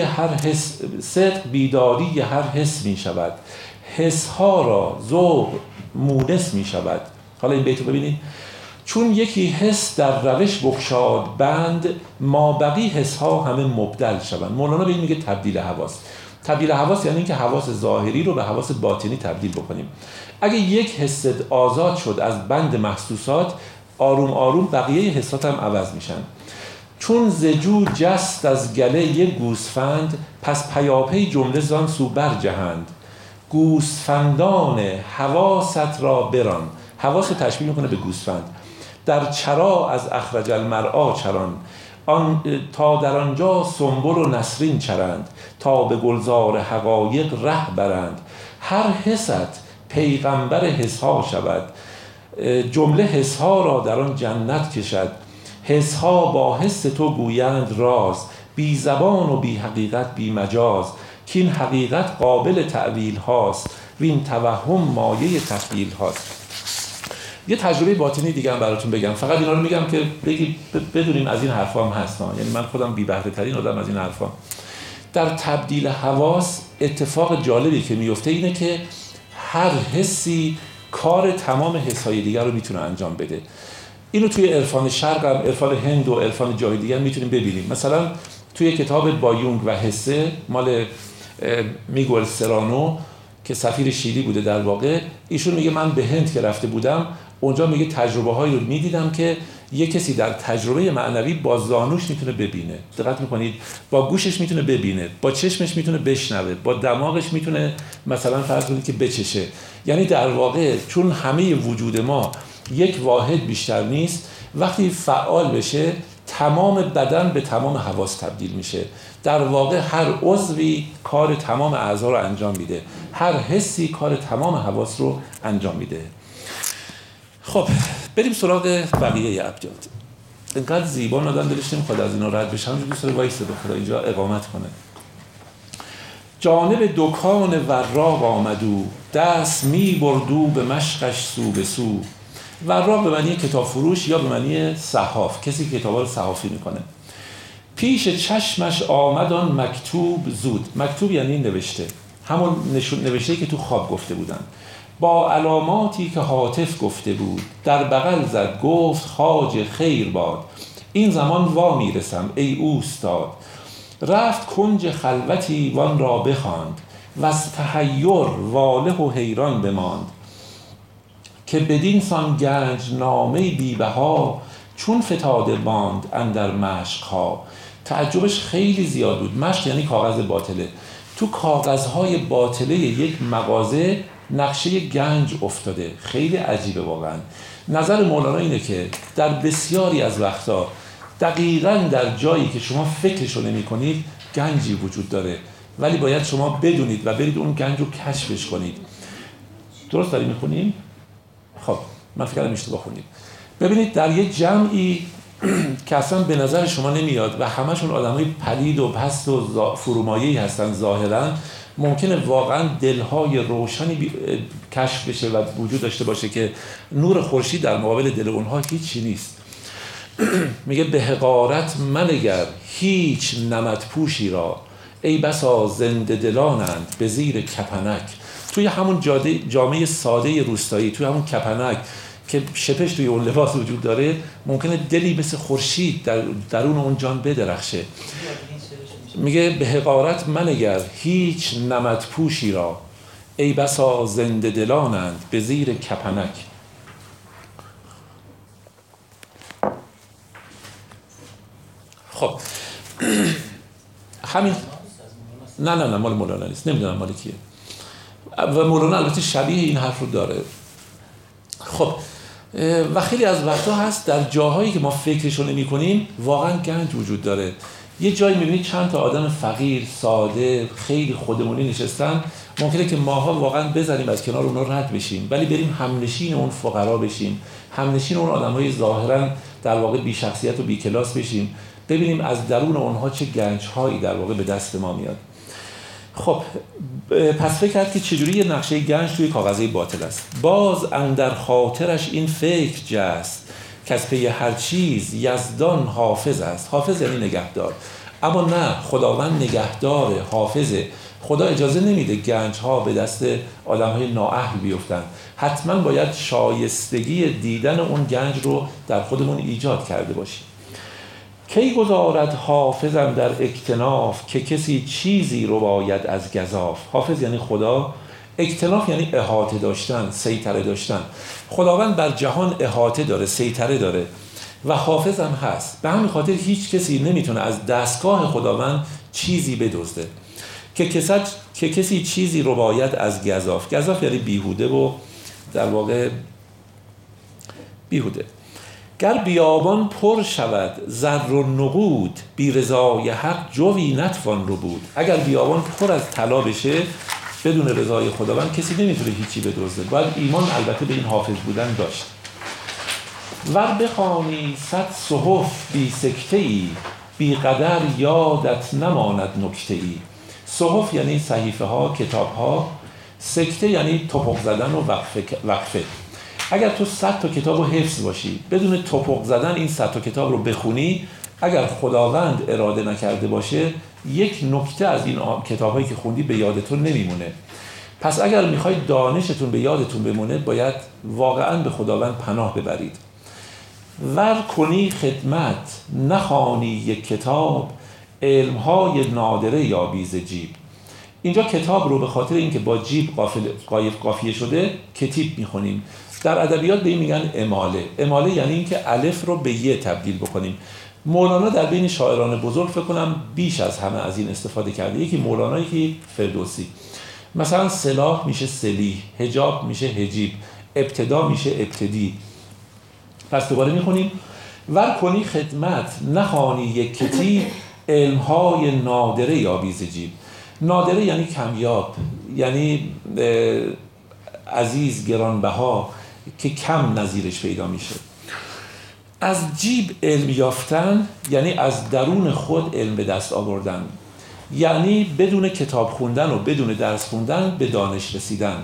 هر حس میشود، حس ها را ذوق مونس میشود. حالا این بیتو ببینید. چون یکی حس در روش بگشاد بند، ما بقی حس ها همه مبدل شوند. مولانا به این میگه تبدیل حواس. تبدیل حواس یعنی اینکه حواس ظاهری رو به حواس باطنی تبدیل بکنیم. اگه یک حس آزاد شد از بند محسوسات، آروم آروم بقیه حسات هم عوض میشن. چون زجو جست از گله یک گوسفند، پس پیاپی جمله زان سو برجهند. گوسفندان حواست را بران، حواس رو تشبیه میکنه به گوسفند. در چرا از اخرج المرعا چران، تا در آنجا سنبل و نسرین چرند، تا به گلزار حقایق ره برند. هر حست پیغمبر حس ها شود، جمله حس ها را در آن جنت کشد. حس ها با حس تو گویند راز، بی زبان و بی حقیقت بی مجاز. که این حقیقت قابل تعویل هاست، وین توهم مایه تخیل هاست. یه تجربه باطنی دیگه هم براتون بگم، فقط اینا رو میگم که بدونیم از این حرفا هم هست. یعنی من خودم بی بهره ترین آدم از این حرفا. در تبدیل حواس اتفاق جالبی که میفته اینه که هر حسی کار تمام حسای دیگر رو میتونه انجام بده. اینو توی عرفان شرق هم، عرفان هند و عرفان جای دیگر میتونیم ببینیم. مثلا توی کتاب با یونگ و حسه مال میگوئل سرانو که سفیر شیلی بوده در واقع، ایشون میگه من به هند که رفته بودم، اونجا میگه تجربه هایی رو میدیدم که یه کسی در تجربه معنوی با زانوش میتونه ببینه. دقت میکنید؟ با گوشش میتونه ببینه، با چشمش میتونه بشنوه، با دماغش میتونه مثلا فرض کنید که بچشه. یعنی در واقع چون همه وجود ما یک واحد بیشتر نیست، وقتی فعال بشه تمام بدن به تمام حواس تبدیل میشه. در واقع هر عضوی کار تمام اعضا رو انجام میده، هر حسی کار تمام حواس رو انجام میده. خب بریم سراغ بقیه ابیات. اینقدر زیبا آدم دلش نمیخواد از اینا رد بشه، همینجوری دوست داره وایسه به خدا اینجا اقامت کنه. جانب دکان وراق آمدو، دست می بردو به مشقش سو به سو. وراق به معنی کتاب فروش یا به معنی صحاف، کسی که کتابا رو صحافی میکنه. پیش چشمش آمدان مکتوب زود. مکتوب یعنی نوشته، همون نوشته‌ای که تو خواب گفته بودن. با علاماتی که هاتف گفته بود، در بغل زد گفت خواجه خیر باد. این زمان وا میرسم ای اوستاد. رفت کنج خلوتی وان را بخواند، و از تحیر واله و حیران بماند. که بدین سان گنج نامه بی بها، چون فتاده ماند اندر مشقها. تعجبش خیلی زیاد بود. مشق یعنی کاغذ باطله. تو کاغذهای باطله یک مغازه نقشه گنج افتاده. خیلی عجیبه واقعا. نظر مولانا اینه که در بسیاری از وقتا دقیقاً در جایی که شما فکرشو نمی کنید گنجی وجود داره، ولی باید شما بدونید و برید اون گنج رو کشفش کنید. درست داریم میخونیم؟ خب من فکرم اشتباه خوندیم. ببینید در یه جمعی که اصلا به نظر شما نمیاد و همشون آدمای پلید و پست و فرومایه‌ای هستن ظاهراً، ممکنه واقعا دلهای روشنی کشف بشه و وجود داشته باشه که نور خورشید در مقابل دل اونها هیچی نیست. میگه به حقارت منگر هیچ نمد پوشی را، ای بسا زنده دلانند به زیر کپنک. توی همون جامعه ساده روستایی، توی همون کپنک که شپش توی اون لباس وجود داره، ممکنه دلی مثل خورشید در درون اون جان بدرخشه. میگه به حقارت منگر هیچ نمد پوشی را، ای بسا زنده دلانند به زیر کپنک. خب همین نه مال مولانا نیست، نمیدونم مال کیه و مولانا البته شبیه این حرف رو داره. خب و خیلی از وقتا هست در جاهایی که ما فکرشو نمی کنیم واقعا گنج وجود داره. یه جایی میبینید چند تا آدم فقیر ساده خیلی خودمونی نشستن، ممکنه که ماها واقعا بذاریم از کنار اونا رد بشیم، ولی بریم همنشین اون فقرا بشیم، همنشین اون آدمای ظاهرا در واقع بی شخصیت و بی کلاس بشیم، ببینیم از درون اونها چه گنج‌هایی در واقع به دست ما میاد. خب پس فکر کرد که چجوری یه نقشه گنج توی کاغذی باطل است. باز اندر خاطرش این فکر جست، که از پی هر چیز یزدان حافظ است. حافظ یعنی نگهدار، اما نه، خداوند نگهداره، حافظه. خدا اجازه نمیده گنج‌ها به دست آدم‌های نااهل بیفتن. حتما باید شایستگی دیدن اون گنج رو در خودمون ایجاد کرده باشیم. کی گذارد حافظم در اکتناف، که کسی چیزی رو باید از گزاف. حافظ یعنی خدا، اکتناف یعنی احاطه داشتن، سیطره داشتن. خداوند بر جهان احاطه داره، سیطره داره و حافظ هم هست. به همین خاطر هیچ کسی نمیتونه از دستگاه خداوند چیزی بدزده. که کسی چیزی رو باید از گزاف. گزاف یعنی بیهوده و در واقع بیهوده. گر بیابان پر شود زر و نقود، بی رضای حق جوی نتوان رو بود. اگر بیابان پر از طلا بشه بدون رضای خداوند کسی نمیتونه هیچی بدزده. باید ایمان البته به این حافظ بودن داشت. ور بخوانی 100 صحف بی سکته ای، بی قدر یادت نماند نکته ای. صحف یعنی صحیفه ها، کتاب ها. سکته یعنی توپق زدن و وقفه. اگر تو 100 تا کتاب رو حفظ باشی، بدون توپق زدن این 100 تا کتاب رو بخونی، اگر خداوند اراده نکرده باشه یک نکته از این کتاب‌هایی که خوندی به یادتون نمیمونه. پس اگر میخواید دانشتون به یادتون بمونه باید واقعاً به خداوند پناه ببرید. ور کنی خدمت نخوانی یک کتاب، علم‌های نادره یابی ز جیب. اینجا کتاب رو به خاطر اینکه با جیب قافیه شده کتیب میخونیم. در ادبیات به این میگن اماله. اماله یعنی اینکه الف رو به ی تبدیل بکنیم. مولانا در بین شاعران بزرگ فکر کنم بیش از همه از این استفاده کرده. یکی مولانا، یکی فردوسی. مثلا سلاح میشه سلیح، حجاب میشه حجیب، ابتدا میشه ابتدی. پس دوباره میخونیم ور کنی خدمت نخوانی یک کتیب، علمهای نادره یابی ز جیب. نادره یعنی کمیاب، یعنی عزیز، گرانبها، که کم نظیرش پیدا میشه. از جیب علم یافتن یعنی از درون خود علم به دست آوردن، یعنی بدون کتاب خوندن و بدون درس خوندن به دانش رسیدن.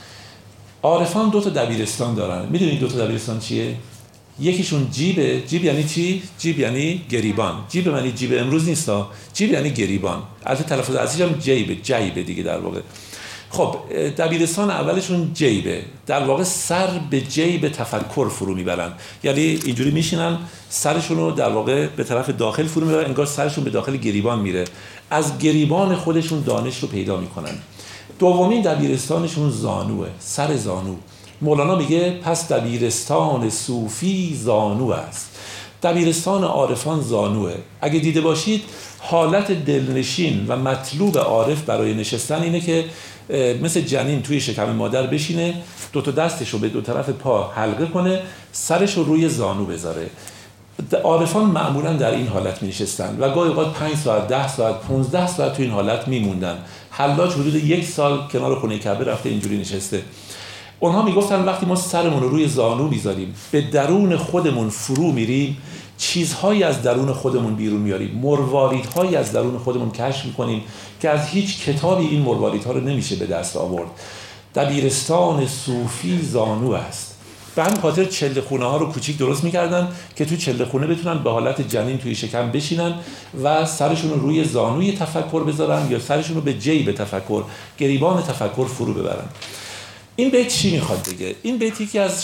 عارفان 2 تا دبیرستان دارن. میدونید 2 تا دبیرستان چیه؟ یکیشون جیبه. جیب یعنی چی؟ جیب یعنی گریبان. جیب یعنی جیب امروز نیستا، جیب یعنی گریبان. البته تلفظ اصلیش هم جیبه دیگه در واقع. خب دبیرستان اولشون جیبه، در واقع سر به جیب تفکر فرو میبرن، یعنی اینجوری میشینن سرشون رو در واقع به طرف داخل فرو میبرن، انگار سرشون به داخل گریبان میره، از گریبان خودشون دانش رو پیدا میکنن. دومین دبیرستانشون زانوه، سر زانو. مولانا میگه پس دبیرستان صوفی زانو است. دبیرستان عارفان زانوه. اگه دیده باشید حالت دلنشین و مطلوب عارف برای نشستن اینه که مثل جنین توی شکم مادر بشینه، 2 تا دستش رو به 2 طرف پا حلقه کنه، سرش رو روی زانو بذاره. عارفان معمولا در این حالت می نشستن و گاهی اوقات 5 ساعت، 10 ساعت، 15 ساعت توی این حالت میموندن. حلاج حدود 1 سال کنار خونه کعبه رفته اینجوری نشسته. اونها میگفتن وقتی ما سرمون رو روی زانو میذاریم، به درون خودمون فرو میریم، چیزهایی از درون خودمون بیرون میاریم، مرواریدهایی از درون خودمون کشف میکنیم که از هیچ کتابی این مرواریدها رو نمیشه به دست آورد. دبیرستان صوفی زانو است. به همین خاطر چله خونه ها رو کوچیک درست میکردن که تو چله خونه بتونن به حالت جنین توی شکم بشینن و سرشون رو روی زانوی تفکر بذارن یا سرشون رو به جیب تفکر، گریبان تفکر فرو ببرن. این بیت چی میخواد بگه؟ این بیت یکی از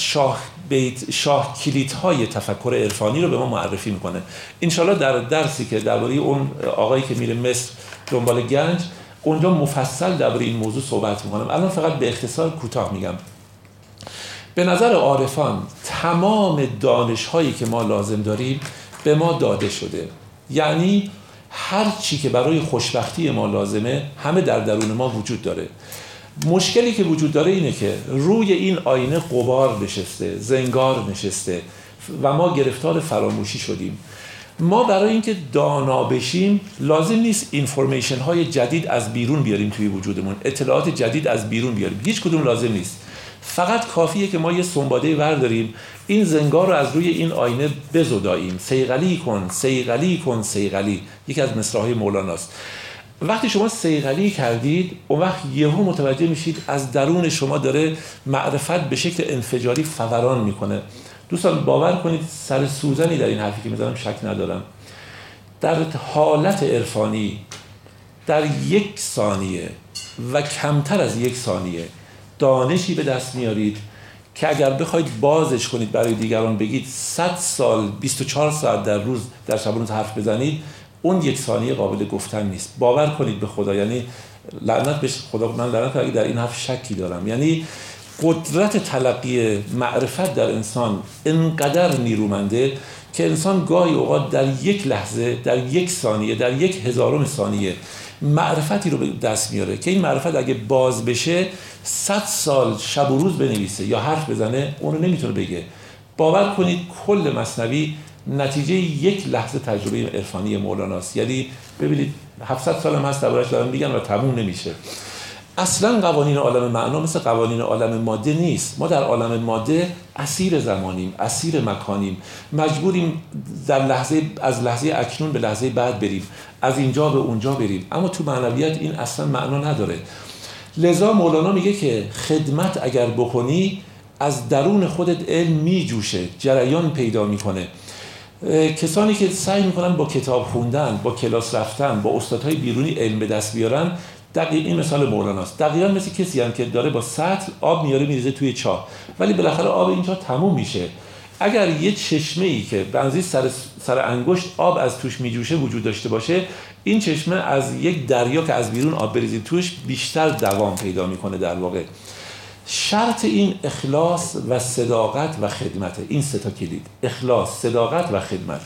شاه کلیدهای تفکر عرفانی رو به ما معرفی میکنه. انشالله در درسی که درباره اون آقایی که میره مصر دنبال گنج، اونجا مفصل درباره این موضوع صحبت میکنم. الان فقط به اختصار کوتاه میگم. به نظر عارفان تمام دانش‌هایی که ما لازم داریم به ما داده شده، یعنی هر چی که برای خوشبختی ما لازمه همه در درون ما وجود داره. مشکلی که وجود داره اینه که روی این آینه غبار نشسته، زنگار نشسته و ما گرفتار فراموشی شدیم. ما برای اینکه دانا بشیم لازم نیست اینفورمیشن های جدید از بیرون بیاریم توی وجودمون، اطلاعات جدید از بیرون بیاریم، هیچ کدوم لازم نیست. فقط کافیه که ما یه سنباده ورداریم، این زنگار رو از روی این آینه بزداییم. صیقلی کن، صیقلی کن، صیقلی، یکی از مصرع‌های مولاناست. وقتی شما صیقلی کردید، اون وقت یهو متوجه میشید از درون شما داره معرفت به شکل انفجاری فوران میکنه. دوستان باور کنید سر سوزنی در این حرفی که میزنم شک ندارم. در حالت عرفانی در 1 ثانیه و کمتر از 1 ثانیه دانشی به دست میارید که اگر بخواید بازش کنید برای دیگران بگید 100 سال 24 ساعت در روز در شبانوز حرف بزنید، اون 1 ثانیه قابل گفتن نیست. باور کنید به خدا، یعنی لعنت به خدا، من لعنت اگه در این حرف شکی دارم. یعنی قدرت تلقی معرفت در انسان انقدر نیرومنده که انسان گاهی اوقات در 1 لحظه، در 1 ثانیه، در 1/1000 ثانیه معرفتی رو به دست میاره که این معرفت اگه باز بشه 100 سال شب و روز بنویسه یا حرف بزنه اونو نمیتونه بگه. باور کنید کل مثنوی نتیجه 1 لحظه تجربه عرفانی مولاناست. یعنی ببینید 700 سال هم هست دربارش دارن میگن و تموم نمیشه. اصلا قوانین عالم معنا مثل قوانین عالم ماده نیست. ما در عالم ماده اسیر زمانیم، اسیر مکانیم، مجبوریم در از لحظه اکنون به لحظه بعد بریم، از اینجا به اونجا بریم. اما تو معنویت این اصلا معنا نداره. لذا مولانا میگه که خدمت اگر بکنی از درون خودت علم میجوشه، جریان پیدا میکنه. کسانی که سعی میکنن با کتاب خوندن، با کلاس رفتن، با استادهای بیرونی علم به دست بیارن، دقیق این مثال مولاناست. دقیقاً مثل کسی هم که داره با سطل آب میاره میریزه توی چاه، ولی بالاخره آب این چاه تموم میشه. اگر یه چشمه‌ای که بنزی سر انگشت آب از توش میجوشه وجود داشته باشه، این چشمه از یک دریا که از بیرون آب بریزید توش بیشتر دوام پیدا میکنه. در واقع شرط این اخلاص و صداقت و خدمت. این 3 تا کلید: اخلاص، صداقت و خدمت.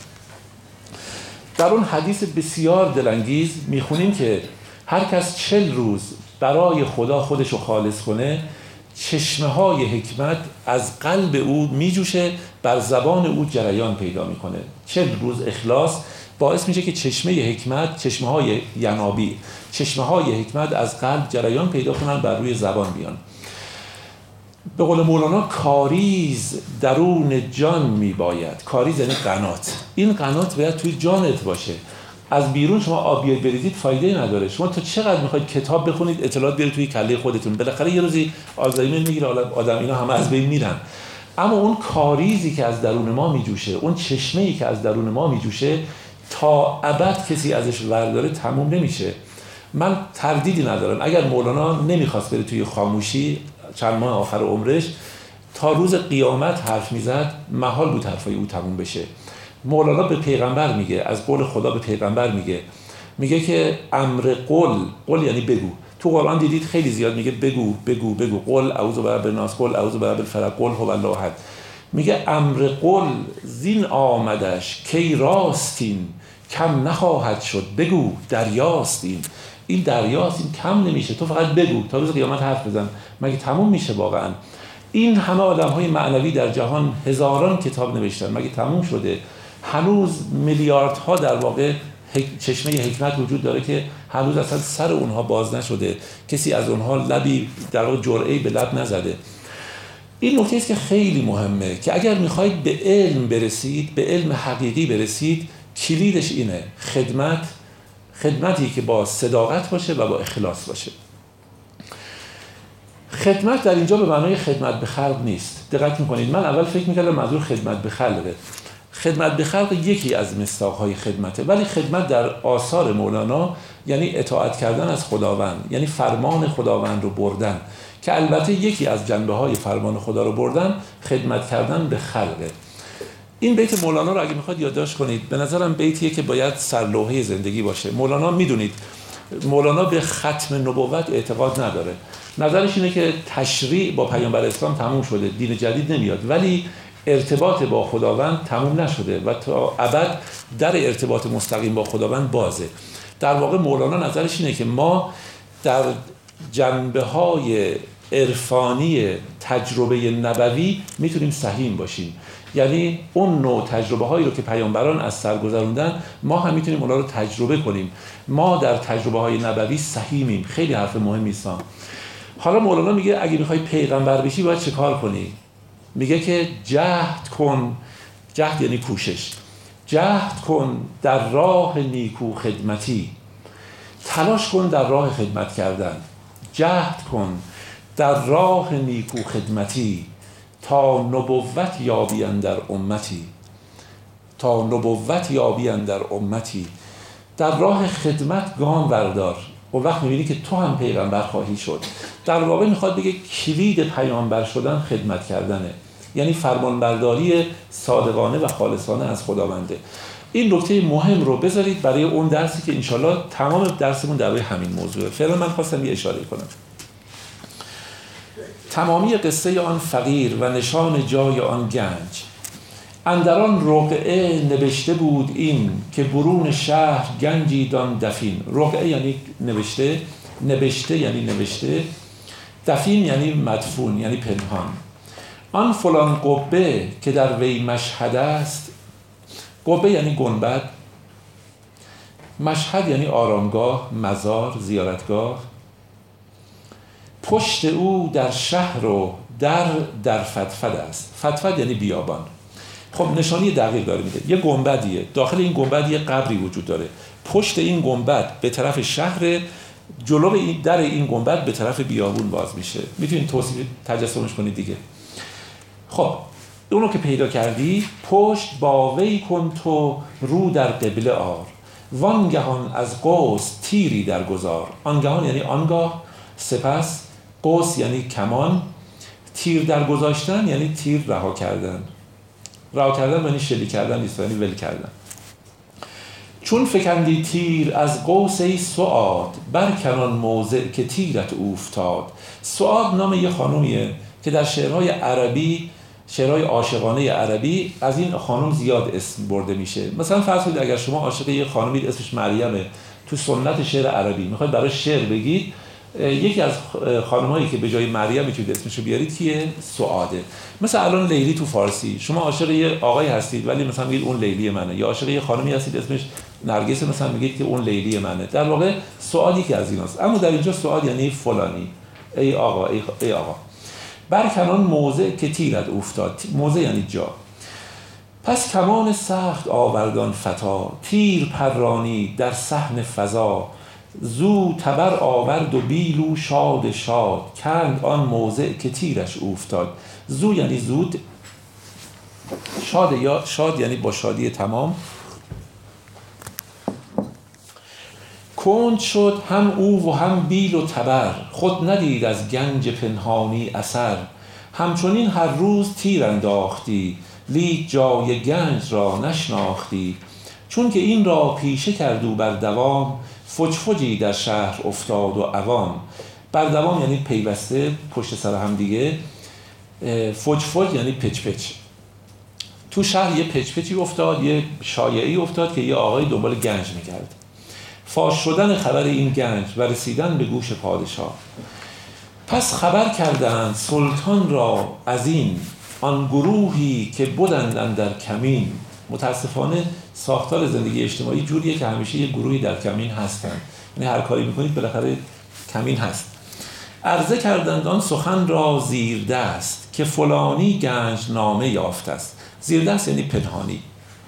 در اون حدیث بسیار دلانگیز میخونیم که هر کس 40 روز برای خدا خودشو خالص کنه، چشمه‌های حکمت از قلب او میجوشه، بر زبان او جریان پیدا میکنه. 40 روز اخلاص باعث میشه که چشمه حکمت، چشمه‌های ینابی، چشمه‌های حکمت از قلب جریان پیدا کنن، بر روی زبان بیان. به قول مولانا کاریز درون جان میباید. کاریز یعنی قنات. این قنات باید توی جانت باشه. از بیرون شما آب بیاید بریزید فایده نداره. شما تا چقدر میخواید کتاب بخونید، اطلاعات بیارید توی کله خودتون، بالاخره یه روزی آلزایمر میگیره آدم، اینا همه از بین میرن. اما اون کاریزی که از درون ما میجوشه، اون چشمه‌ای که از درون ما میجوشه، تا ابد کسی ازش ورداره تموم نمیشه. من تردیدی ندارم اگر مولانا نمیخواست بره توی خاموشی چند ماه آخر عمرش، تا روز قیامت حرف میزد، محال بود حرفای او تموم بشه. مولانا به پیغمبر میگه، از قول خدا به پیغمبر میگه که امر قل یعنی بگو. تو قرآن دیدید خیلی زیاد میگه بگو بگو بگو، قل اعوذ برب الناس، قل اعوذ برب الفلق، قل هو الله احد. میگه امر قل زین آمدش کی راستین، کم نخواهد شد بگو دریاستین. این دریاست، این کم نمیشه، تو فقط بگو تا روز قیامت حرف بزن. مگه تموم میشه واقعا؟ این همه آدم‌های معنوی در جهان هزاران کتاب نوشتن، مگه تموم شده؟ هنوز میلیاردها در واقع چشمه حکمت وجود داره که هنوز اصلا سر اونها باز نشده، کسی از اونها لبی در واقع جرعه‌ای به لب نزده. این نکته است که خیلی مهمه که اگر میخواید به علم برسید، به علم حقیقی برسید، کلیدش اینه: خدمتی که با صداقت باشه و با اخلاص باشه. خدمت در اینجا به معنای خدمت به خلق نیست. دقت میکنید، من اول فکر میکردم منظور خدمت به خلقه. خدمت به خلق یکی از مصداق‌های خدمته، ولی خدمت در آثار مولانا یعنی اطاعت کردن از خداوند، یعنی فرمان خداوند رو بردن، که البته یکی از جنبه‌های فرمان خدا رو بردن خدمت کردن به خلقه. این بیت مولانا رو اگه میخواد یادداشت کنید، به نظرم بیتیه که باید سرلوحه زندگی باشه. مولانا میدونید مولانا به ختم نبوت اعتقاد نداره. نظرش اینه که تشریع با پیامبر اسلام تموم شده، دین جدید نمیاد، ولی ارتباط با خداوند تموم نشده و تا ابد در ارتباط مستقیم با خداوند بازه. در واقع مولانا نظرش اینه که ما در جنبه‌های عرفانی تجربه نبوی میتونیم سهیم باشیم. یعنی اون نوع تجربه هایی رو که پیامبران از سر گذروندن، ما هم میتونیم اونا رو تجربه کنیم. ما در تجربه های نبوی سهیمیم. خیلی حرف مهمی است. حالا مولانا میگه اگه میخوای پیغمبر بشی باید چه کار کنی؟ میگه که جهد کن، جهد یعنی کوشش، جهد کن در راه نیکو خدمتی، تلاش کن در راه خدمت کردن، جهد کن در راه نیکو خدمتی، تا نبوت یابی اندر امتی، تا نبوت یابی اندر امتی. در راه خدمت گام بردار، اون وقت میبینی که تو هم پیغمبر خواهی شد. در واقع میخواد بگه کلید پیامبر شدن خدمت کردنه، یعنی فرمانبرداری صادقانه و خالصانه از خداونده. این نکته مهم رو بذارید برای اون درسی که انشالله تمام درسمون درباره همین موضوعه. فعلا من خواستم یه اشاره کنم. تمامی قصه آن فقیر و نشان جای آن گنج، اندران رقعه نوشته بود این، که برون شهر گنجی دان دفین. رقعه یعنی نوشته، نوشته یعنی نوشته، دفین یعنی مدفون یعنی پنهان. آن فلان قبه که در وی مشهد است، قبه یعنی گنبد، مشهد یعنی آرامگاه، مزار، زیارتگاه. پشت او در شهر و در فتفد است. فتفد یعنی بیابان. خب نشانی دقیق داره میده. یه گنبدیه، داخل این گنبد یه قبری وجود داره. پشت این گنبد به طرف شهر، جلو در این گنبد به طرف بیابون باز میشه. میتونید توصیف تجسمش کنید دیگه. خب اونو که پیدا کردی، پشت با وی کن تو رو در قبله آر، وانگهان از قوس تیری در گذار. آنگهان یعنی آنگاه، سپس قوس یعنی کمان، تیر در گذاشتن یعنی تیر رها کردن. رها کردن یعنی شلی کردن نیست، یعنی ول کردن. چون فکندی تیر از قوس ای سعاد، برکنان موضع که تیرت اوفتاد. سعاد نام یه خانومیه که در شعرهای عربی، شعرهای عاشقانه عربی، از این خانم زیاد اسم برده میشه. مثلا فرض کنید اگر شما عاشق یه خانومی اسمش مریمه، تو سنت شعر عربی میخواید برای شعر بگید، یکی از خانمایی که به جای مریم میتونید اسمشو بیارید کیه؟ سعاده. مثلا الان لیلی تو فارسی، شما عاشق یه آقایی هستید ولی مثلا میگید اون لیلی منه، یا عاشق یه خانمی هستید اسمش نرگس مثلا میگید که اون لیلی منه. در واقع سعادی که از ایناست، اما در اینجا سعاد یعنی فلانی، ای آقا، ای آقا. برکنان موضع که تیرت افتاد، موضع یعنی جا. پس کمان سخت آوردان فتا، تیر پرانی در صحن فضا. زو تبر آورد و بیلو شاد شاد، کند آن موضع که تیرش افتاد. زو یعنی زود، شاد یا شاد یعنی با شادی تمام. کند شد هم او و هم بیل و تبر، خود ندید از گنج پنهانی اثر. همچنین هر روز تیر انداختی، لیک جای گنج را نشناختی. چون که این را پیشه کردو بر دوام، فجفجی در شهر افتاد و عوام. بر دوام یعنی پیوسته پشت سر هم دیگه، فجفج یعنی پچ پچ. تو شهر یه پچ پچی افتاد، یه شایعی افتاد که یه آقای دنبال گنج میکرد. فاش شدن خبر این گنج و رسیدن به گوش پادشاه. پس خبر کردند سلطان را از این، آن گروهی که بودند در کمین. متاسفانه ساختار زندگی اجتماعی جوریه که همیشه یه گروهی در کمین هستن، یعنی هر کاری میکنید بالاخره کمین هست. عرضه کردند آن سخن را زیر دست، که فلانی گنج نامه یافته است. زیر دست یعنی پنهانی.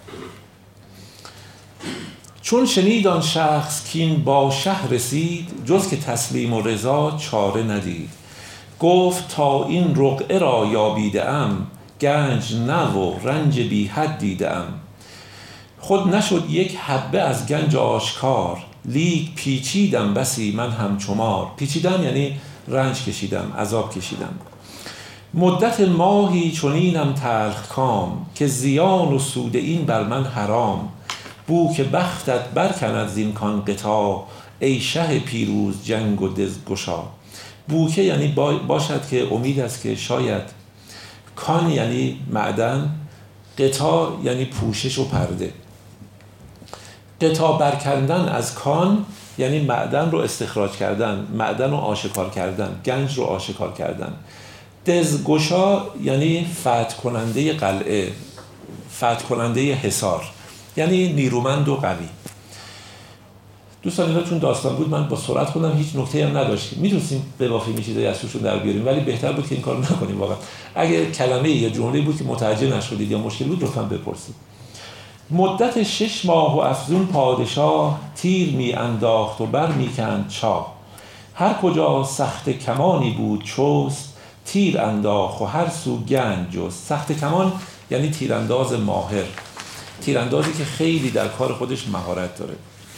چون شنید آن شخص کین با شه رسید، جز که تسلیم و رضا چاره ندید. گفت تا این رقعه را یابیده ام، گنج نه و رنج بی حد دیده ام. خود نشد یک حبه از گنج آشکار، لیک پیچیدم بسی من همچمار. پیچیدم یعنی رنج کشیدم، عذاب کشیدم. مدت ماهی چنینم تلخ کام، که زیان و سود این بر من حرام. بو که بختت برکند زین کان قطاع، ای شه پیروز جنگ و دزگشا. بوکه یعنی باشد که امید است که شاید. کان یعنی معدن، قطاع یعنی پوشش و پرده. قطاع برکندن از کان یعنی معدن رو استخراج کردن، معدن رو آشکار کردن، گنج رو آشکار کردن. دزگشا یعنی فتح کننده قلعه، فتح کننده حصار، یعنی نیرومند و قوی. دوستان اینا چون داستان بود من با سرعت خوندم، هیچ نکته‌ای هم نداشت. می‌تونستیم به وافی می‌چیزای از توشون در بیاریم، ولی بهتر بود که این کارو نکنیم واقعا. اگه کلمه یا جمله بود که متوجه نشدید یا مشکل بود لطفاً بپرسید. مدت 6 ماه و افزون پادشاه، تیر می انداخت و بر می کند چاه. هر کجا سخت کمانی بود چست، تیر انداخت و هر سو گنج جست. سخت کمان یعنی تیرانداز ماهر، تیراندازی که خیلی در کار خودش مهارت داره.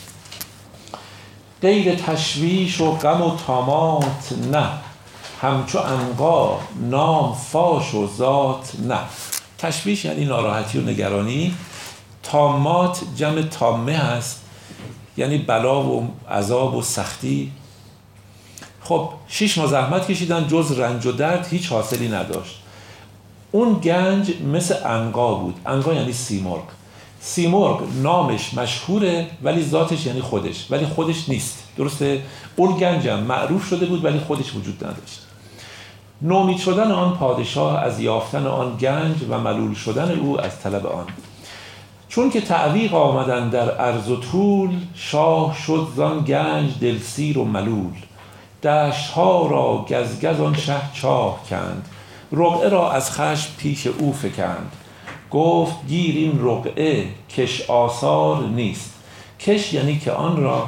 غیر تشویش و غم و طامات نه، همچو عنقا نام فاش و ذات نه. تشویش یعنی ناراحتی و نگرانی. طامات جمع طامه هست، یعنی بلا و عذاب و سختی. خب 6 ماه زحمت کشیدن، جز رنج و درد هیچ حاصلی نداشت. اون گنج مثل عنقا بود. عنقا یعنی سیمرغ. سیمرغ نامش مشهوره ولی ذاتش یعنی خودش، ولی خودش نیست. درسته؟ اون گنجم معروف شده بود ولی خودش وجود نداشت. نومید شدن آن پادشاه از یافتن آن گنج و ملول شدن او از طلب آن. چون که تعویق آمدن در عرض و طول، شاه شد زان گنج دلسیر و ملول. دشت‌ها را گزگز آن شه چاه کند، رقعه را از خشم پیش او فکند. گفت گیر این رقعه کش آثار نیست. کش یعنی که آن را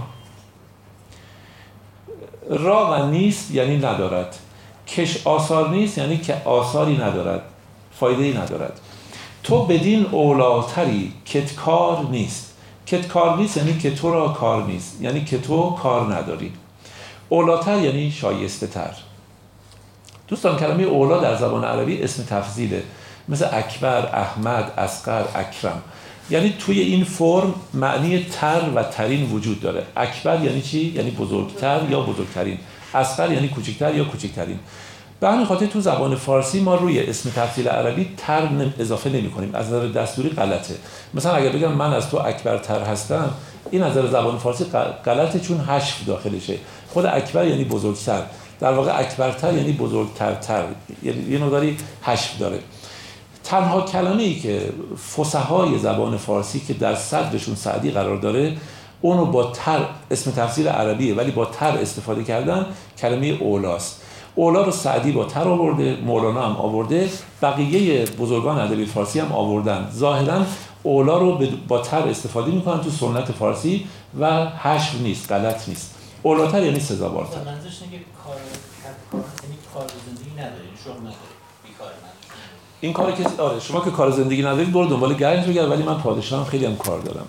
و نیست یعنی ندارد. کش آثار نیست یعنی که آثاری ندارد، فایده‌ای ندارد. تو بدین اولاتری کت کار نیست. کت کار نیست یعنی که تو را کار نیست، یعنی که تو کار نداری. اولاتر یعنی شایسته تر. دوستان کلمه اولا در زبان عربی اسم تفضیله، مثل اکبر، احمد، اصغر، اکرم. یعنی توی این فرم معنی تر و ترین وجود داره. اکبر یعنی چی؟ یعنی بزرگتر یا بزرگترین. اصغر یعنی کوچکتر یا کوچکترین. به همین خاطر تو زبان فارسی ما روی اسم تفضیل عربی تر اضافه نمی کنیم. از نظر دستوری غلطه. مثلا اگر بگم من از تو اکبرتر هستم، این از نظر زبان فارسی غلطه، چون حشو داخلشه. خود اکبر یعنی بزرگتر، در واقع اکبرتر یعنی بزرگترتر، یعنی یه نوعی حشو داره. تنها کلمه‌ای که فصحای زبان فارسی که در صدرشون سعدی قرار داره، اونو با تر، اسم تفسیر عربیه ولی با تر استفاده کردن، کلمه اولاست. اولا رو سعدی با تر آورده، مولانا هم آورده، بقیه بزرگان ادبی فارسی هم آوردن. ظاهراً اولا رو با تر استفاده میکنن تو سنت فارسی و حشو نیست، غلط نیست. اولاتر یعنی سزاوارتر. منظورش اینه که کار زندگی نداره، شغل نداره، بیکاره نداره. این کاری که آره شما که کار زندگی ندارید برو دنبال گنج بگرد، ولی من پادشاهم خیلی هم کار دارم.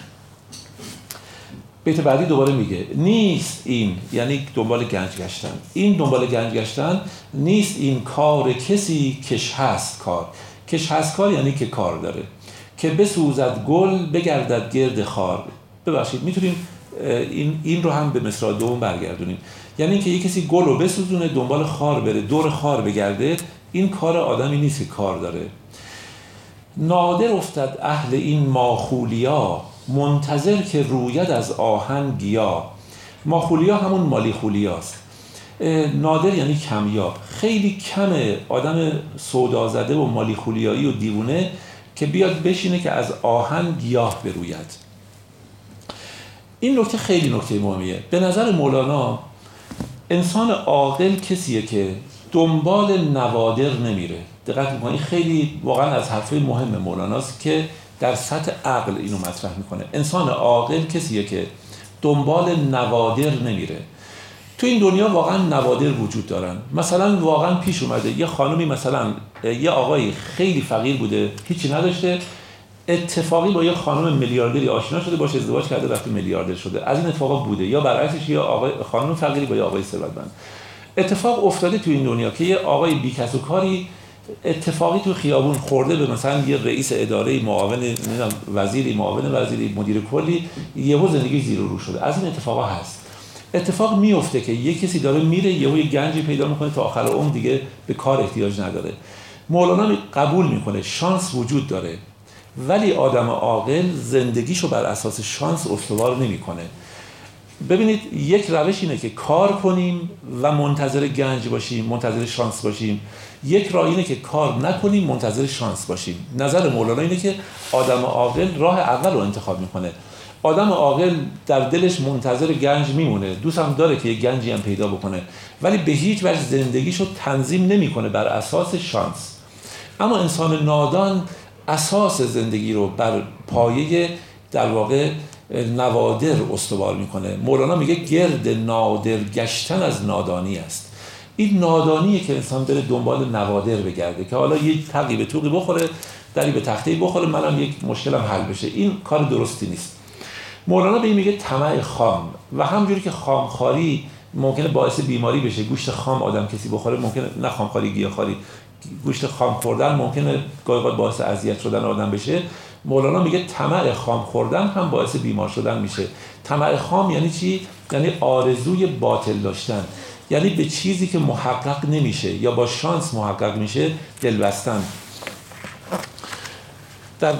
بیت بعدی دوباره میگه نیست این، یعنی دنبال گنج گشتن، این دنبال گنج گشتن نیست این کار کسی کش هست کار. کش هست کار یعنی که کار داره، که بسوزد گل بگردد گرد خار. ببخشید میتونیم این رو هم به مصرع دوم برگردونیم، یعنی اینکه یک کسی گل رو بسوزونه دنبال خار بره، دور خار بگرده، این کار آدمی نیست که کار داره. نادر افتد اهل این ماخولیا، منتظر که روید از آهن گیا. ماخولیا همون مالیخولیاست. نادر یعنی کمیاب. خیلی کمه آدم سودازده و مالیخولیایی و دیوونه که بیاد بشینه که از آهن گیاه بروید. این نکته خیلی نکته مهمیه. به نظر مولانا انسان عاقل کسیه که دنبال نوادر نمیره. دقت می‌کنید خیلی واقعا از حرفای مهم مولاناست که در سطح عقل اینو مطرح میکنه. انسان عاقل کسیه که دنبال نوادر نمیره. تو این دنیا واقعا نوادر وجود دارن. مثلا واقعا پیش اومده یه خانومی، مثلا یه آقایی خیلی فقیر بوده، هیچی نداشته، اتفاقی با یه خانم میلیاردری آشنا شده، باشه ازدواج کرده، رفته میلیاردر شده. از این اتفاقا بوده. یا برعکسش یه آقای خانم فقیری با یه آقای ثروتمند. اتفاق افتاده تو این دنیا که یه آقای بی کس و کاری اتفاقی تو خیابون خورده به مثلا یه رئیس اداره، معاون نمیدونم وزیری، معاون وزیری، مدیر کلی، یهو زندگی زیر و رو شده. از این اتفاقا هست. اتفاق میفته که یه کسی داره میره، یهو یه گنجی پیدا میکنه تا آخر عمر دیگه به کار احتیاج نداره. مولانا قبول میکنه شانس وجود داره، ولی آدم عاقل زندگیشو بر اساس شانس استوار نمیکنه. ببینید یک روش اینه که کار کنیم و منتظر گنج باشیم، منتظر شانس باشیم. یک راه اینه که کار نکنیم، منتظر شانس باشیم. نظر مولانا اینه که آدم عاقل راه اول رو انتخاب میکنه. آدم عاقل در دلش منتظر گنج میمونه، دوست هم داره که یک گنجی هم پیدا بکنه، ولی به هیچ وجه زندگیشو تنظیم نمیکنه بر اساس شانس. اما انسان نادان اساس زندگی رو بر پایه در واقع نوادر استوار میکنه. مولانا میگه گرد نادر گشتن از نادانی است. این نادانیه که انسان بره دنبال نوادر بگرده که حالا یه تقی به توقی بخوره، دری به تخته بخوره، منم یک مشکلم حل بشه. این کار درستی نیست. مولانا به این میگه طمع خام، و همونجوری که خامخواری ممکنه باعث بیماری بشه، گوشت خام آدم کسی بخوره ممکنه، نه خامخواری، گیاهخواری، گوشت خام خوردن ممکنه گاهی اوقات باعث اذیت شدن آدم بشه. مولانا میگه طمع خام خوردن هم باعث بیمار شدن میشه. طمع خام یعنی چی؟ یعنی آرزوی باطل داشتن، یعنی به چیزی که محقق نمیشه یا با شانس محقق میشه دل بستن. در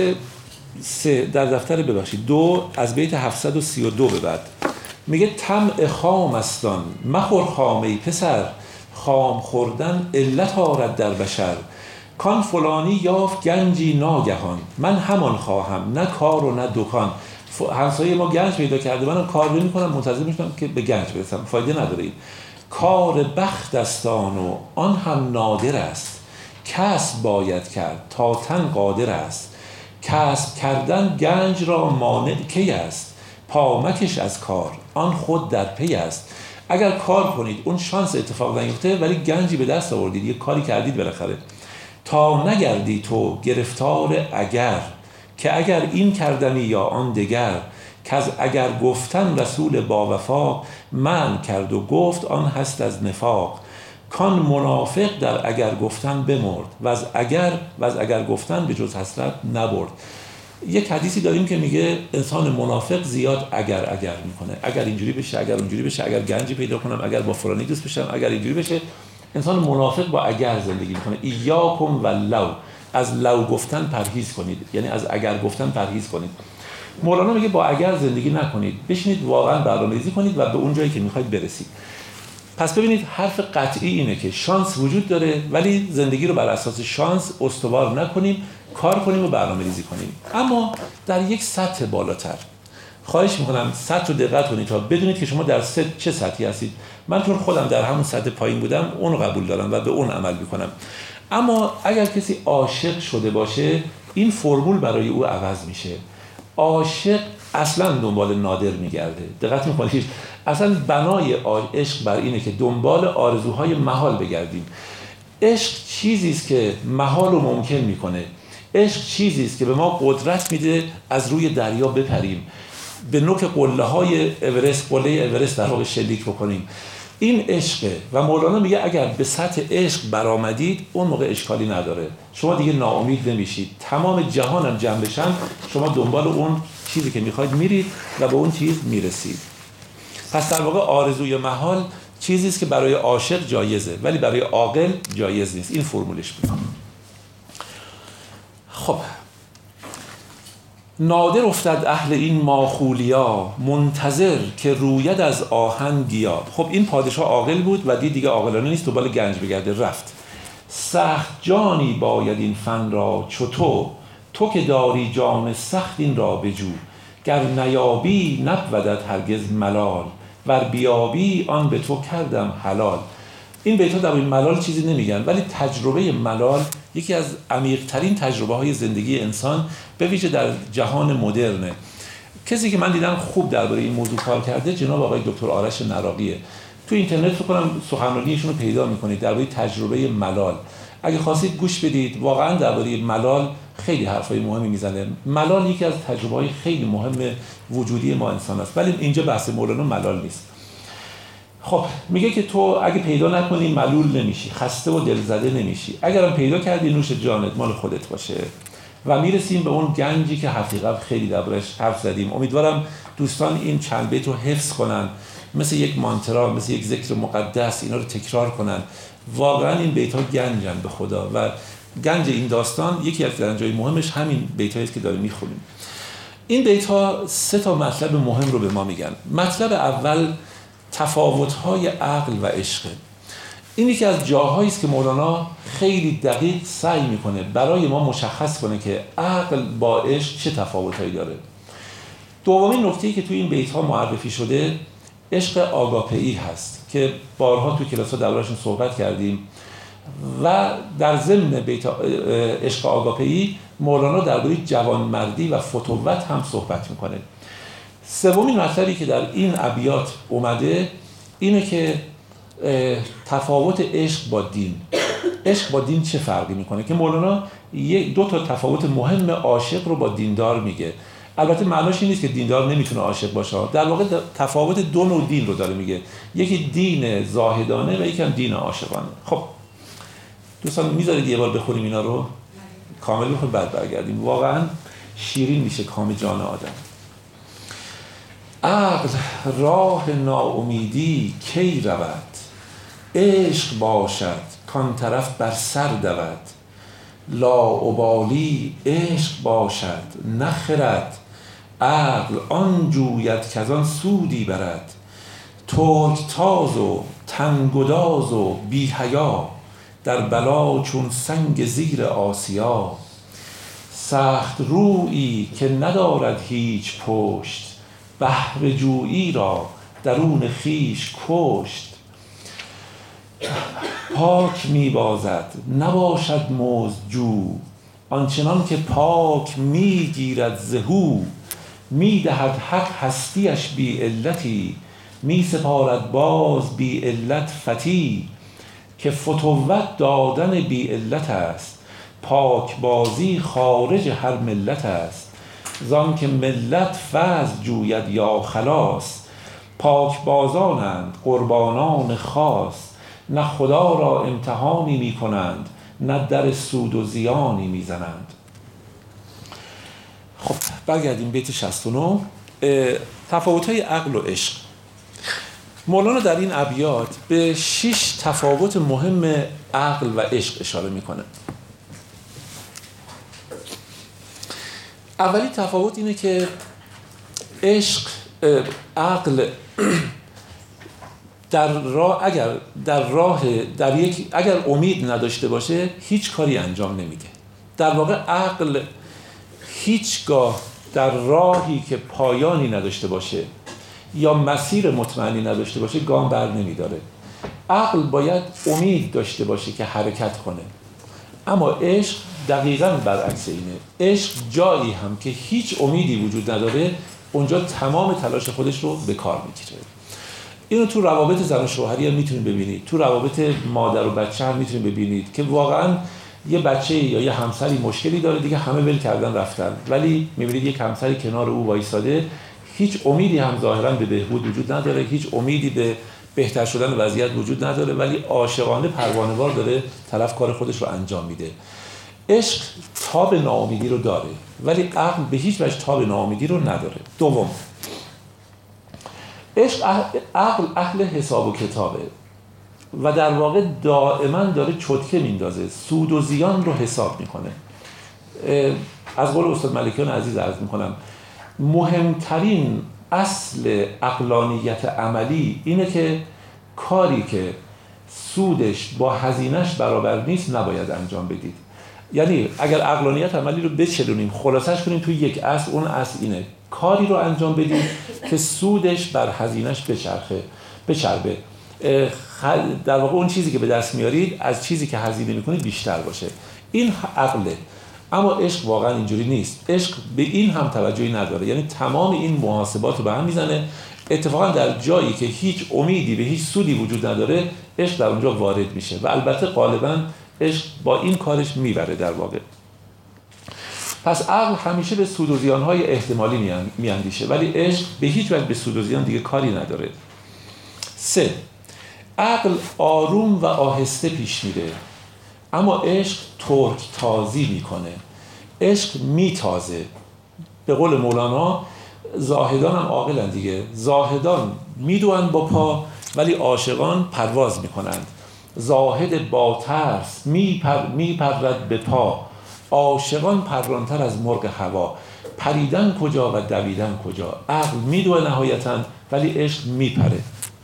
دفتر 2 از بیت 732 به بعد میگه طمع خام استان مخور خام ای پسر، خام خوردن علت آرد در بشر. کان فلانی یافت گنجی ناگهان، من همان خواهم نه کار و نه دکان. همسایه ما گنج پیدا کرده، منم کار نمی‌کنم، منتظر میشم که به گنج برسم، فایده نداره. این کار بخت استان و آن هم نادر است، کسب باید کرد تا تن قادر است. کسب کردن گنج را مانع کی است، پامکش از کار آن خود در پی است. اگر کار کنید اون شانس اتفاق نیفته، ولی گنجی به دست آوردید، یه کاری کردید بالاخره. تا نگردی تو گرفتار اگر، که اگر این کردمی یا آن دگر. که از اگر گفتن رسول با وفا، من کرد و گفت آن هست از نفاق. کان منافق در اگر گفتن بمرد، و از اگر گفتن به جز حسرت نبرد. یک حدیثی داریم که میگه انسان منافق زیاد اگر میکنه، اگر اینجوری بشه، اگر اونجوری بشه، اگر گنجی پیدا کنم، اگر با فلانی دوست بشم، اگر اینجوری بشه. انسان منافق با اگر زندگی میکنه. ایاکم و لو، از لو گفتن پرهیز کنید، یعنی از اگر گفتن پرهیز کنید. مولانا میگه با اگر زندگی نکنید، بشینید واقعا برنامه‌ریزی کنید و به اون جایی که میخواید برسید. پس ببینید حرف قطعی اینه که شانس وجود داره، ولی زندگی رو بر اساس شانس استوار نکنیم، کار کنیم و برنامه‌ریزی کنیم. اما در یک سطح بالاتر خواهش میکنم سطح رو دقت کنید تا بدونید که شما در چه سطحی هستید. من چون خودم در همون سطح پایین بودم اون رو قبول دارم و به اون عمل میکنم. اما اگر کسی عاشق شده باشه این فرمول برای او عوض میشه. عاشق اصلا دنبال نادر میگرده. دقت میکنید اصلا بنای عشق بر اینه که دنبال آرزوهای محال بگردیم. عشق چیزی است که محال رو ممکن میکنه. عشق چیزی است که به ما قدرت میده از روی دریا بپریم، به نوک قله‌های اورست، قله اورست در واقع شلیک بکنیم. این عشقه و مولانا میگه اگر به سطح عشق برآمدید اون موقع اشکالی نداره، شما دیگه ناامید نمیشید. تمام جهانم جمع بشن شما دنبال اون چیزی که میخواید میرید و به اون چیز میرسید. پس در واقع آرزوی محال چیزی است که برای عاشق جایزه ولی برای عاقل جایز نیست. این فرمولش بود. خب نادر افتد اهل این ماخولیا، منتظر که روید از آهن گیا. خب این پادشاه عاقل بود و دیگه عاقلانه نیست، دنبال گنج بگرده، رفت. سخت جانی باید این فن را چو تو که داری جان سخت این را بجو. گر نیابی نبودت هرگز ملال، ور بیابی آن به تو کردم حلال. این بیت‌ها در این ملال چیزی نمیگن، ولی تجربه ملال یکی از عمیق‌ترین تجربه‌های زندگی انسان به ویژه در جهان مدرنه. کسی که من دیدم خوب درباره این موضوع کار کرده جناب آقای دکتر آرش نراقیه. تو اینترنت فکر کنم سخنرانیشون رو پیدا می‌کنید درباره تجربه ملال. اگه خواستید گوش بدید، واقعا درباره ملال خیلی حرفای مهمی میزنه. ملال یکی از تجربه‌های خیلی مهم وجودی ما انسان است، ولی اینجا بحث مولانا ملال نیست. خب میگه که تو اگه پیدا نکنی ملول نمیشی، خسته و دلزده نمیشی. اگرم پیدا کردی نوش جانت، مال خودت باشه. و میرسیم به اون گنجی که حقیقت خیلی دربارش حرف زدیم. امیدوارم دوستان این چند بیت رو حفظ کنن، مثل یک مانترا، مثل یک ذکر مقدس اینا رو تکرار کنن. واقعا این بیت ها گنجن به خدا و گنج این داستان یکی از گنجای مهمش همین بیت هاییست که داریم میخونیم. این بیت ها 3 مطلب مهم رو به ما میگن. مطلب اول تفاوت‌های عقل و عشق. این یکی از جاهایی است که مولانا خیلی دقیق سعی میکنه برای ما مشخص کنه که عقل با عشق چه تفاوت‌هایی داره. دومین نکته‌ای که توی این بیت‌ها معرفی شده عشق آگاپئی هست که بارها توی کلاس‌ها درباره‌اش صحبت کردیم و در ضمن بیت عشق آگاپئی مولانا درباره جوانمردی و فتوت هم صحبت میکنه. سومین مطلبی که در این ابیات اومده اینه که تفاوت عشق با دین. عشق با دین چه فرقی میکنه که مولانا 2 تفاوت مهم عاشق رو با دیندار میگه. البته معناش این نیست که دیندار نمیتونه عاشق باشه، در واقع تفاوت 2 نوع دین رو داره میگه، یکی دین زاهدانه و یکی هم دین عاشقانه. خب دوستان میذارید یه بار بخونیم اینا رو کامل بخونیم بعد برگردیم. واقعا شیرین میشه کام جان آدم. عقل راه ناامیدی کی رود، عشق باشد کان طرف بر سر دود. لاابالی عشق باشد نخرد، عقل آن جوید که از آن سودی برد. ترک تاز و تنگداز و بی حیا، در بلا چون سنگ زیر آسیا. سخت رویی که ندارد هیچ پشت، بهر جویی را درون خیش کشت. پاک میبازد نباشد مزدجو، آنچنان که پاک میگیرد زهو. میدهد حق هستیش بی علتی، میسپارد باز بی علت فتی. که فتوت دادن بی علت است، پاک بازی خارج هر ملت است. زان که ملت فضل جوید یا خلاص، پاک بازانند قربانان خاص. نه خدا را امتحانی می کنند، نه در سود و زیانی می زنند. خب برگردیم بیت 69. تفاوت‌های عقل و عشق. مولانا در این ابیات به 6 تفاوت مهم عقل و عشق اشاره میکنه. اولی تفاوت اینه که عشق، عقل اگر امید نداشته باشه هیچ کاری انجام نمیده. در واقع عقل هیچگاه در راهی که پایانی نداشته باشه یا مسیر مطمئنی نداشته باشه گام بر نمیداره. عقل باید امید داشته باشه که حرکت کنه، اما عشق دقیقاً برعکس اینه. عشق جایی هم که هیچ امیدی وجود نداره اونجا تمام تلاش خودش رو به کار میگیره. اینو تو روابط زن و شوهری هم میتونید ببینید، تو روابط مادر و بچه هم میتونید ببینید که واقعاً یه بچه یا یه همسری مشکلی داره دیگه، همه ول کردن رفتن، ولی میبینید یک همسری کنار او وایساده، هیچ امیدی هم ظاهراً به بهبود وجود نداره، هیچ امیدی به بهتر شدن وضعیت وجود نداره، ولی عاشقانه پروانه‌وار داره طرف کار خودش رو انجام میده. عشق تاب ناامیدی رو داره، ولی عقل به هیچ وجه تاب ناامیدی رو نداره. دوم، عقل اهل حساب و کتابه و در واقع دائما داره چتکه میندازه، سود و زیان رو حساب میکنه. از قول استاد ملکیان عزیز عرض میکنم مهمترین اصل عقلانیت عملی اینه که کاری که سودش با هزینه‌اش برابر نیست نباید انجام بدید. یعنی اگر عقلانیت عملی رو بچلونیم خلاصش کنیم توی یک اصل، اون اصل اینه کاری رو انجام بدید که سودش بر هزینه‌اش بچربه. در واقع اون چیزی که به دست میارید از چیزی که هزینه میکنید بیشتر باشه. این عقله. اما عشق واقعا اینجوری نیست. عشق به این هم توجهی نداره، یعنی تمام این محاسبات رو به هم میزنه. اتفاقا در جایی که هیچ امیدی به هیچ سودی وجود نداره عشق در اونجا وارد میشه و البته غالبا عشق با این کارش میبره در واقع. پس عقل همیشه به سود و زیانهای احتمالی میاندیشه، ولی عشق به هیچ وجه به سود و زیان دیگه کاری نداره. 3. عقل آروم و آهسته پیش میره، اما عشق ترک تازی میکنه. عشق میتازه. به قول مولانا زاهدان هم عاقلن دیگه. زاهدان میدوئن با پا ولی عاشقان پرواز میکنند. زاهد با ترس میپرد به پا، عاشقان پرانتر از مرغ هوا. پریدن کجا و دویدن کجا. عقل میدوه نهایتاً ولی عشق میپره.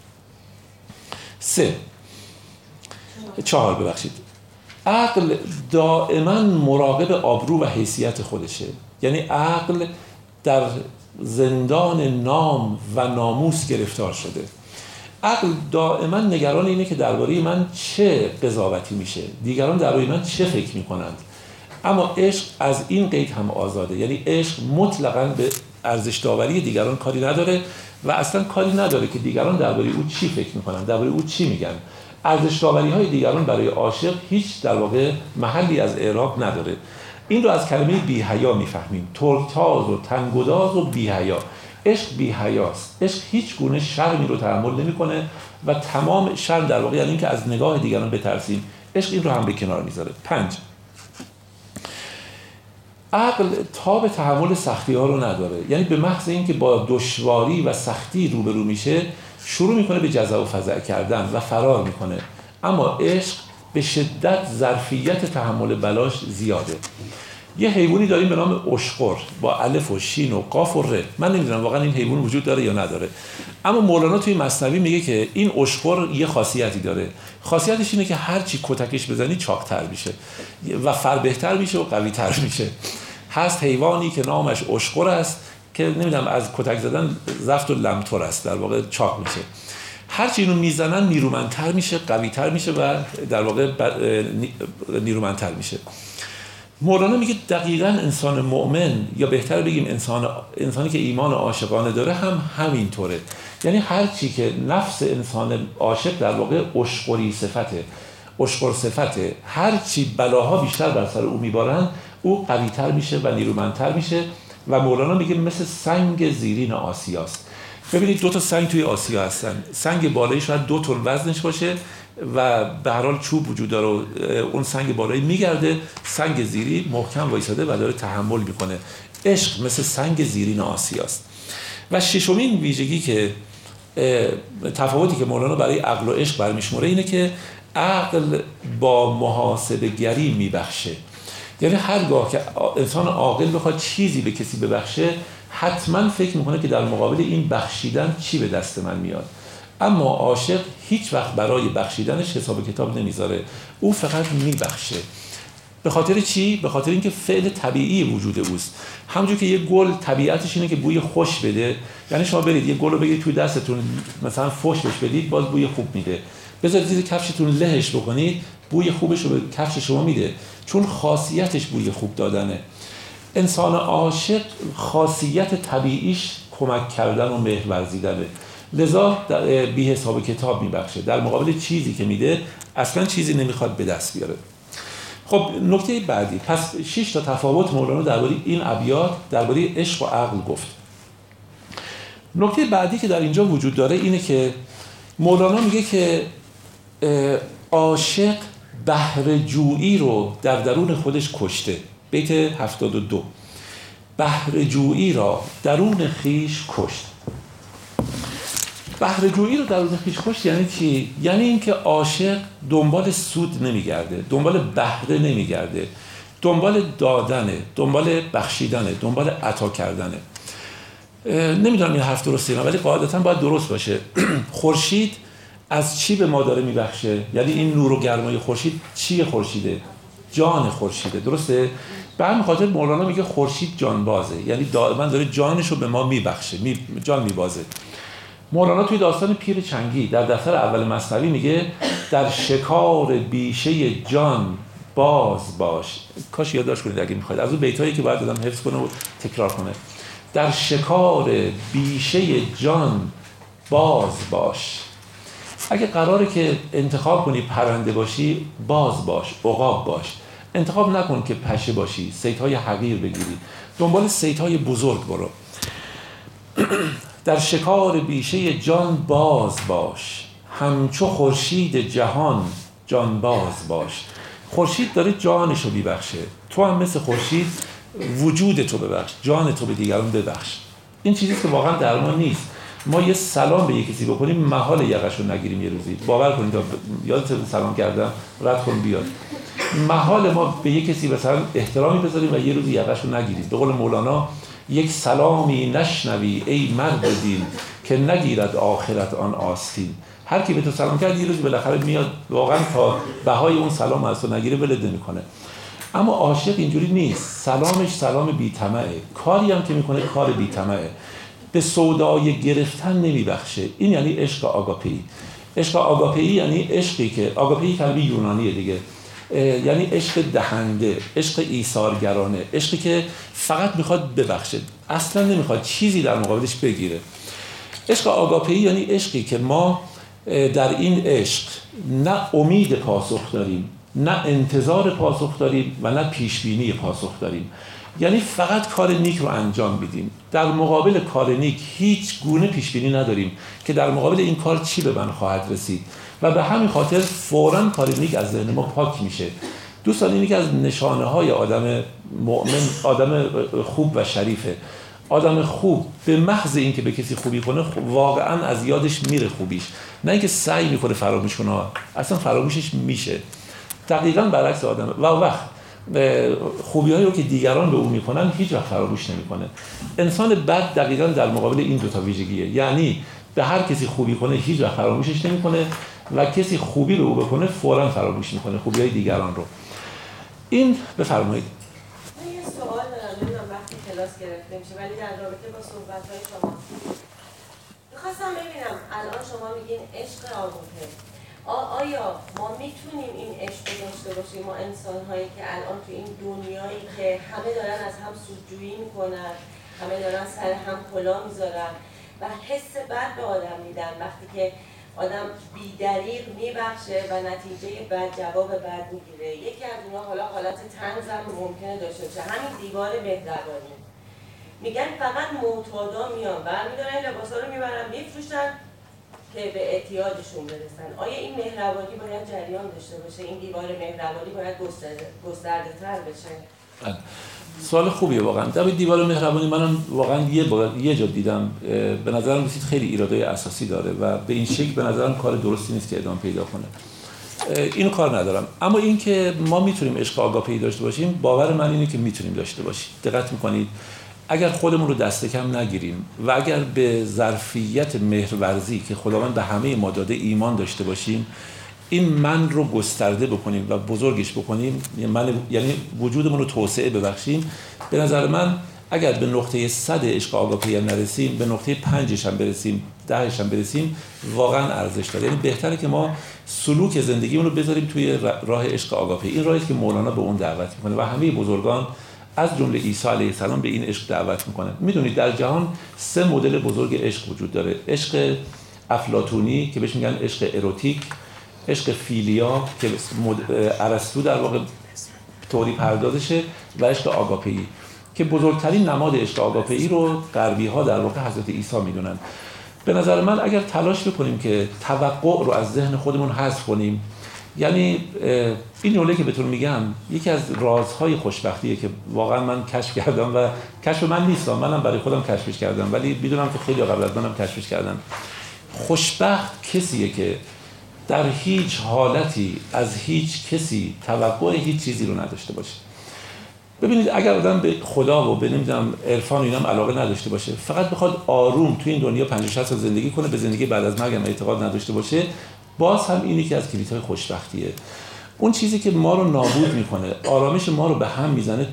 4 عقل دائما مراقب آبرو و حیثیت خودشه. یعنی عقل در زندان نام و ناموس گرفتار شده. عقل دائما نگران اینه که درباره من چه قضاوتی میشه، دیگران درباره من چه فکر میکنند. اما عشق از این قید هم آزاده، یعنی عشق مطلقاً به ارزش داوری دیگران کاری نداره و اصلا کاری نداره که دیگران درباره او چی فکر میکنن، درباره او چی میگن. ارزش داوری های دیگران برای عاشق هیچ در واقع محلی از اعراب نداره. این رو از کلمه بی‌حیا میفهمیم. ترکتاز و تنگداز و بی‌حیا. عشق بی‌حیاست. عشق هیچ گونه شرمی رو تحمل نمیکنه و تمام شرم در واقع یعنی اینکه از نگاه دیگران بترسیم. عشق این رو هم به کنار میذاره. 5. عقل تاب تحمل سختی ها رو نداره. یعنی به محض اینکه با دشواری و سختی روبرو میشه شروع میکنه به جزع و فزع کردن و فرار میکنه. اما عشق به شدت ظرفیت تحمل بلاش زیاده. یه حیوانی داریم به نام اشقر با الف و شین و قاف و ر. من نمیدونم واقعا این حیوان وجود داره یا نداره، اما مولانا توی مثنوی میگه که این اشقر یه خاصیتی داره. خاصیتش اینه که هر چی کتکش بزنی چاق‌تر میشه و فربهتر میشه و قوی‌تر میشه. هست حیوانی که نامش اشقر است که نمیدونم از کتک زدن زفت و لمتر است، در واقع چاق میشه. هرچی اینو میزنن نیرومندتر میشه، قوی‌تر میشه و در واقع نیرومندتر میشه. مولانا میگه دقیقاً انسان مؤمن یا بهتر بگیم انسانی که ایمان عاشقانه داره هم همینطوره. یعنی هر چی که نفس انسان عاشق در واقع اشقر صفته، هر چی بلاها بیشتر بر سر او میبارن او قوی‌تر میشه و نیرومندتر میشه و مولانا میگه مثل سنگ زیرین آسیاست. ببینید 2 تا سنگ توی آسیا هستن. سنگ بالایی شاید 2 تن وزنش باشه و به هر حال چوب وجود داره و اون سنگ بالایی میگرده، سنگ زیری محکم وایساده و داره تحمل میکنه. عشق مثل سنگ زیرین آسیاست. و 6مین ویژگی که تفاوتی که مولانا برای عقل و عشق برمیشموره اینه که عقل با محاسبه گری میبخشه. یعنی هرگاه که انسان عاقل بخواد چیزی به کسی ببخشه حتما فکر میکنه که در مقابل این بخشیدن چی به دست من میاد. اما عاشق هیچ وقت برای بخشیدنش حساب کتاب نمیذاره، او فقط میبخشه. به خاطر چی؟ به خاطر اینکه فعل طبیعی وجود اوست. همونجور که یه گل طبیعتش اینه که بوی خوش بده، یعنی شما برید یه گل رو بگیرید توی دستتون مثلا فوش بهش بدید، باز بوی خوب میده. بذارید زیر کفشتون لهش بکنید، بوی خوبش رو به کفش شما میده، چون خاصیتش بوی خوب دادنه. انسان عاشق خاصیت طبیعیش کمک کردن و مهر ورزیدنه، لذا بی حساب کتاب میبخشه. در مقابل چیزی که میده اصلا چیزی نمیخواد به دست بیاره. خب نکته بعدی، پس 6 تا تفاوت مولانا درباره این ابیات درباره عشق و عقل گفت. نکته بعدی که در اینجا وجود داره اینه که مولانا میگه که عاشق بهره جویی رو در درون خودش کشته. بیت 72 بهره جویی را درون خیش کشت. بهره جویی رو درون خیش کشت یعنی چی؟ یعنی اینکه عاشق دنبال سود نمیگرده، دنبال بهره نمیگرده، دنبال دادنه، دنبال بخشیدنه، دنبال عطا کردنه. نمیدونم این حرف درسته نه، ولی قاعدتا باید درست باشه. خورشید از چی به ما داره میبخشه؟ یعنی این نور و گرمای خورشید چیه؟ خورشیده جان خورشیده، درسته؟ به همین خاطر مولانا میگه خورشید جانبازه، یعنی دائما داره جانش رو به ما میبخشه، جان میبازه. مولانا توی داستان پیر چنگی در دفتر اول مثنوی میگه در شکار بیشه جان باز باش. کاش یادداشت کنید اگه میخواید، از اون بیتایی که باید آدم حفظ کنه و تکرار کنه. در شکار بیشه جان باز باش. اگه قراره که انتخاب کنی پرنده باشی، باز باش، عقاب باش. انتخاب نکن که پشه باشی، صیدهای حقیر بگیری، دنبال صیدهای بزرگ برو. در شکار بیشه جان باز باش، همچو خورشید جهان جان باز باش. خورشید داره جانش رو میبخشه، تو هم مثل خورشید وجود تو ببخش، جان تو به دیگران ببخش. این چیزی که واقعا درمان نیست. ما یه سلام به یک کسی بکنیم محال یقش رو نگیریم یه روزی. باور کنید، یادت سلام کردم رد کن بیاد. محال ما به یک کسی مثلا احترامی بذاریم و یه روزی یقش رو نگیریم. به قول مولانا یک سلامی نشنوی ای مرد دین که نگیرد آخرت آن آستین. هر کی به تو سلام کرد یه روز بالاخره میاد واقعا تا بهای اون سلام از تو نگیره ولت نمیکنه. اما عاشق اینجوری نیست. سلامش سلام بی‌طمعه، کاری هم که میکنه کار بی‌طمعه، به سودای گرفتن نمیبخشه. این یعنی عشق آگاپئی. عشق آگاپئی یعنی عشقی که آگاپئی کلمه یونانیه دیگه، یعنی عشق دهنده، عشق ایثارگرانه، عشقی که فقط میخواد ببخشه، اصلا نمیخواد چیزی در مقابلش بگیره. عشق آگاپئی یعنی عشقی که ما در این عشق نه امید پاسخ داریم، نه انتظار پاسخ داریم و نه پیشبینی پاسخ داریم. یعنی فقط کار نیک رو انجام بدیم، در مقابل کار نیک هیچ گونه پیشبینی نداریم که در مقابل این کار چی به من خواهد رسید و به همین خاطر فوراً کار نیک از ذهن ما پاک میشه. دوستان این یکی از نشانه های آدم مؤمن، آدم خوب و شریفه. آدم خوب به محض اینکه به کسی خوبی کنه واقعاً از یادش میره خوبیش، نه اینکه سعی میکنه فراموش کنه، اصلا فراموشش میشه. دقیقاً برعکس آدم و وقت خوبی‌هایی رو که دیگران به او میکنن هیچ وقت فراموش نمیکنه. انسان بد دقیقاً در مقابل این دو تا ویژگیه، یعنی به هر کسی خوبی کنه هیچ وقت فراموشش نمیکنه و کسی خوبی به او بکنه فوراً فراموش میکنه خوبی‌های دیگران رو. این بفرمایید. من یه سوال دارم، نمیدونم وقتی کلاس گرفته میشه ولی در رابطه با صحبت‌های شما می‌خواستم ببینم الان شما میگین عشق آگاپئی. آیا ما میتونیم این عشق داشته باشیم، ما انسان‌هایی که الان تو این دنیایی که همه دارن از هم سودجویی میکنن، همه دارن سر هم کلاه میذارن و حس بد به آدم میدن، وقتی که آدم بی‌دریغ میبخشه و نتیجه بد جواب بد میگیره. یکی از اونها حالا حالت طنز هم ممکنه داشته باشه، همین دیوار مهربانی. میگن فقط معتادا میان برمی‌دارن لباسا رو میبرن میفروشن که به احتیاجشون برسن. آیا این مهربانی باید جریان داشته باشه؟ این دیوار مهربانی باید گسترده تر بشه؟ سوال خوبیه واقعا. در دیوار مهربانی منم واقعا یه جا دیدم، به نظرم رسید خیلی ایرادای اساسی داره و به این شکل به نظرم کار درستی نیست که ادامه پیدا کنه. اینو کار ندارم. اما این که ما میتونیم عشق آگاپئی داشته باشیم، باور من اینه که میتونیم داشته باشیم. دقت میکنید اگر خودمون رو دست کم نگیریم و اگر به ظرفیت مهرورزی که خداوند به همه ما داده ایمان داشته باشیم، این من رو گسترده بکنیم و بزرگش بکنیم، یعنی وجودمون رو توسعه ببخشیم، به نظر من اگر به نقطه 100 عشق آگاپی هم نرسیم، به نقطه 5 هم برسیم، 10 هم برسیم، واقعا ارزش داره. یعنی بهتره که ما سلوک زندگیمون رو بذاریم توی راه عشق آگاپی. این راهی که مولانا به اون دعوت میکنه و همه بزرگان از جمله عیسی علیه السلام به این عشق دعوت میکنن. میدونید در جهان 3 مدل بزرگ عشق وجود داره: عشق افلاطونی که بهش میگن عشق اروتیک، عشق فیلیا که ارسطو در واقع توری پردازشه، و عشق آگاپی که بزرگترین نماد عشق آگاپی رو غربی ها در واقع حضرت عیسی میدونن. به نظر من اگر تلاش بکنیم که توقع رو از ذهن خودمون حذف کنیم، یعنی این جمله که بهتون میگم یکی از رازهای خوشبختیه که واقعا من کشف کردم و کشف من نیست، منم برای خودم کشفش کردم، ولی میدونم که خیلی قبل از منم کشفش کردن. خوشبخت کسیه که در هیچ حالتی از هیچ کسی توقع هیچ چیزی رو نداشته باشه. ببینید اگر آدم به خدا و به نمیدونم عرفان و اینام علاقه نداشته باشه، فقط بخواد آروم توی این دنیا 50-60 سال زندگی کنه، به زندگی بعد از مرگ هم اعتقاد نداشته باشه، باز هم این یکی از کلیدهای خوشبختیه. اون چیزی که ما رو نابود میکنه، آرامش ما رو به هم میزنه،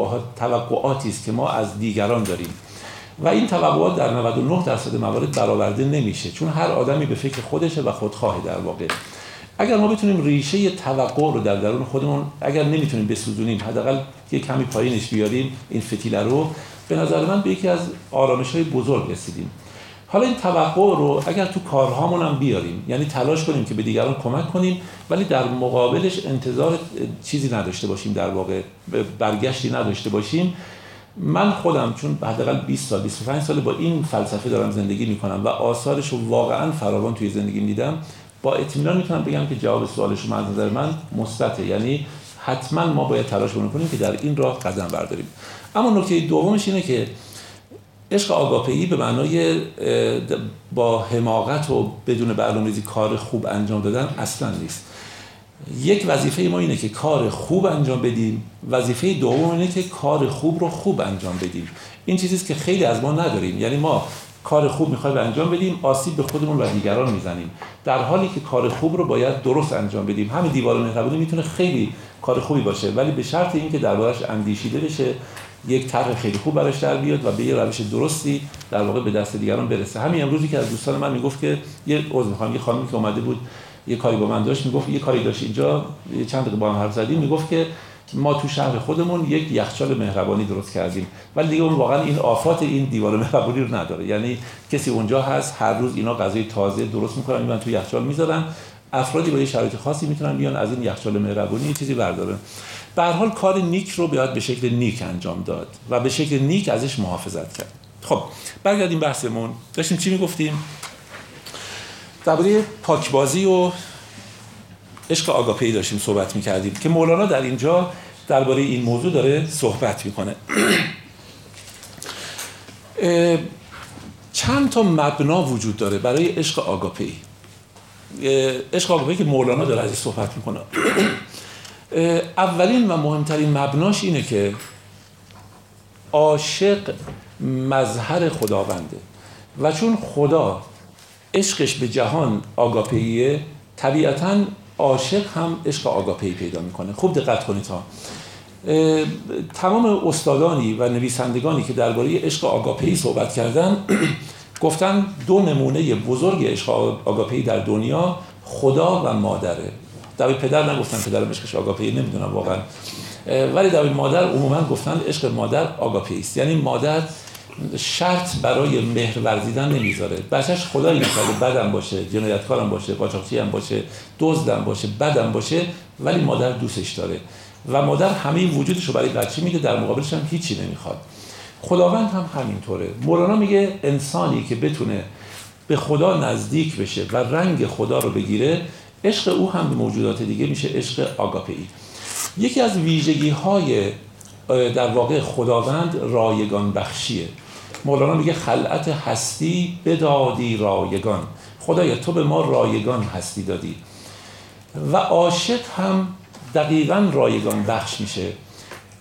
توقعاتی است که ما از دیگران داریم و این توقعات در 99% موارد برآورده نمیشه، چون هر آدمی به فکر خودشه و خودخواهه در واقع. اگر ما بتونیم ریشه توقع رو در درون خودمون، اگر نمیتونیم بسوزونیم، حداقل یه کمی پایینش بیاریم این فتیله رو، به نظر من به یکی از آرامش‌های بزرگ رسیدیم. حالا این توقع رو اگر تو کارهامون هم بیاریم، یعنی تلاش کنیم که به دیگران کمک کنیم ولی در مقابلش انتظار چیزی نداشته باشیم، در واقع برگشتی نداشته باشیم. من خودم چون حداقل 20 سال 25 سال با این فلسفه دارم زندگی میکنم و آثارش رو واقعا فراوان توی زندگیم دیدم، با اطمینان میتونم بگم که جواب سوال شما از نظر من مثبته. یعنی حتما ما باید تلاش کنیم که در این راه قدم برداریم. اما نکته دومش اینه که عشق آگاپی به معنای با حماقت و بدون برنامه‌ریزی کار خوب انجام دادن اصلا نیست. یک وظیفه ما اینه که کار خوب انجام بدیم، وظیفه دوم اینه که کار خوب رو خوب انجام بدیم. این چیزیست که خیلی از ما نداریم. یعنی ما کار خوب می‌خوایم انجام بدیم، آسیب به خودمون و دیگران میزنیم، در حالی که کار خوب رو باید درست انجام بدیم. همین دیوار مهربانی میتونه خیلی کار خوبی باشه، ولی به شرط اینکه دربارش اندیشیده بشه، یک طرح خیلی خوب براش در بیاد و به یه روش درستی در واقع به دست دیگران برسه. همین امروزی که از دوستان من میگفت که یه خانمی که اومده بود یه کاری با من داشت، میگفت یه کاری داشت اینجا، چند دقیقه با هم حرف زدیم، میگفت که ما تو شهر خودمون یک یخچال مهربانی درست کردیم، ولی دیگه اون واقعا این آفات این دیوار مهربانی رو نداره. یعنی کسی اونجا هست هر روز اینا غذای تازه درست میکنن، میبرن تو یخچال میذارن، افرادی با یه شرایط خاصی میتونن بیان از این یخچال مهربانی یه چیزی بردارن. به هر حال کار نیک رو باید به شکل نیک انجام داد و به شکل نیک ازش محافظت کرد. خب برگردیم بحثمون. داشتیم چی میگفتیم؟ درباره پاکبازی و عشق آگاپی داشتیم صحبت میکردیم که مولانا در اینجا درباره این موضوع داره صحبت میکنه. چند تا مبنا وجود داره برای عشق آگاپی. عشق آگاپی که مولانا داره ازش صحبت میکنه. اولین و مهمترین مبناش اینه که عاشق مظهر خداونده و چون خدا عشقش به جهان آگاپیه، طبیعتاً عاشق هم عشق آگاپی پیدا میکنه. خوب دقت کنید ها. تمام استادانی و نویسندگانی که درباره عشق آگاپی صحبت کردن گفتن دو نمونه بزرگ عشق آگاپی در دنیا خدا و مادره. در پدر نگفتن پدرم عشقش آگاپی، نمیدونم واقعا، ولی در مادر عموما گفتن عشق مادر آگاپی است. یعنی مادر شرط برای مهر ورزیدن نمیذاره، بچه‌ش خدایی نکرده بدم باشه، جنایتکارم باشه، قاچاقچی هم باشه، دزدم باشه، بدم باشه، ولی مادر دوستش داره و مادر همه وجودش رو برای بچه میده، در مقابلش هم هیچی نمیخواد. خداوند هم همینطوره. مولانا میگه انسانی که بتونه به خدا نزدیک بشه و رنگ خدا رو بگیره، عشق او هم به موجودات دیگه میشه عشق آگاپی. یکی از ویژگی‌های در واقع خداوند رایگان بخشیه. مولانا میگه خلعت هستی بدادی رایگان. خدایا تو به ما رایگان هستی دادی. و عاشق هم دقیقاً رایگان بخش میشه.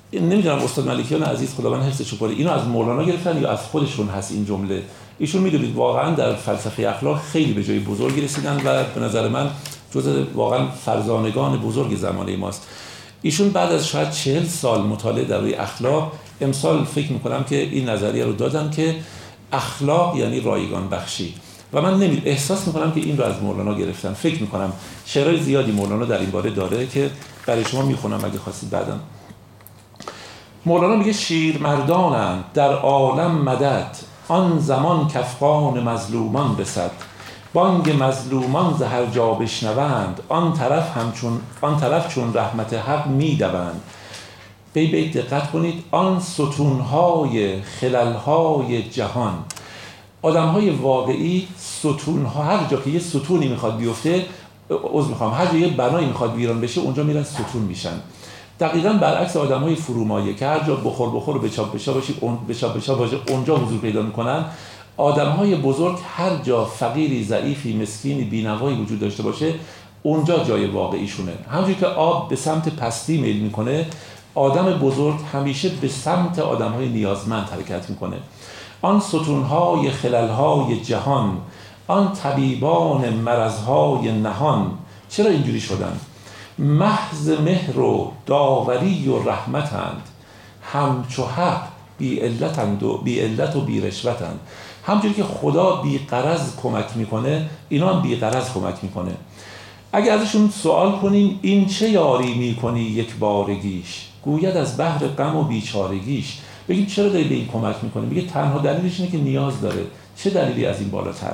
نمیدونم استاد ملکیان عزیز خداوند حفظش کنه اینو از مولانا گرفتن یا از خودشون هست این جمله. ایشون میدونید واقعا در فلسفه اخلاق خیلی به جای بزرگی رسیدن و به نظر من جزء واقعا فرزانگان بزرگ زمانه ماست. ایشون بعد از شاید 40 سال مطالعه در روی اخلاق امسال فکر میکنم که این نظریه رو دادن که اخلاق یعنی رایگان بخشی و من احساس میکنم که این رو از مولانا گرفتن. فکر میکنم شعرهای زیادی مولانا در این باره داره که برای شما میخونم اگه خواستید بعداً. مولانا میگه شیرمردانند در عالم مدد، آن زمان کافغان مظلومان بسد، بانگ مظلومان ز هر جا بشنوند، آن طرف چون رحمت حق میدوند. به بیت دقت کنید، آن ستونهای خللهای جهان. آدمهای واقعی ستونها، هر جا که یه ستونی میخواد بیفته، هر جا یه بنایی میخواد ویران بشه اونجا میرن ستون میشن. دقیقاً برعکس آدمای فرومایه که هر جا بخور و بچاپ باشه اونجا حضور پیدا میکنن. آدمهای بزرگ هر جا فقیری، ضعیفی، مسکینی، بی‌نوایی وجود داشته باشه اونجا جای واقعیشونه. همونجوری که آب به سمت پستی میل میکنه، آدم بزرگ همیشه به سمت آدمهای نیازمند حرکت میکنه. آن ستونهای خللهای جهان، آن طبیبان مرضهای نهان. چرا اینجوری شدن؟ محض مهر و داوری و رحمتند، همچو حق بی علت و بی رشوتند. همچون که خدا بی غرض کمک میکنه، اینا هم بی غرض کمک میکنه. اگه ازشون سوال کنیم این چه یاری میکنی یک بارگیش، گوید از بحر غم و بیچارگیش. بگیم چرا داری به این کمک میکنی؟ میگه تنها دلیلش اینه که نیاز داره. چه دلیلی از این بالاتر؟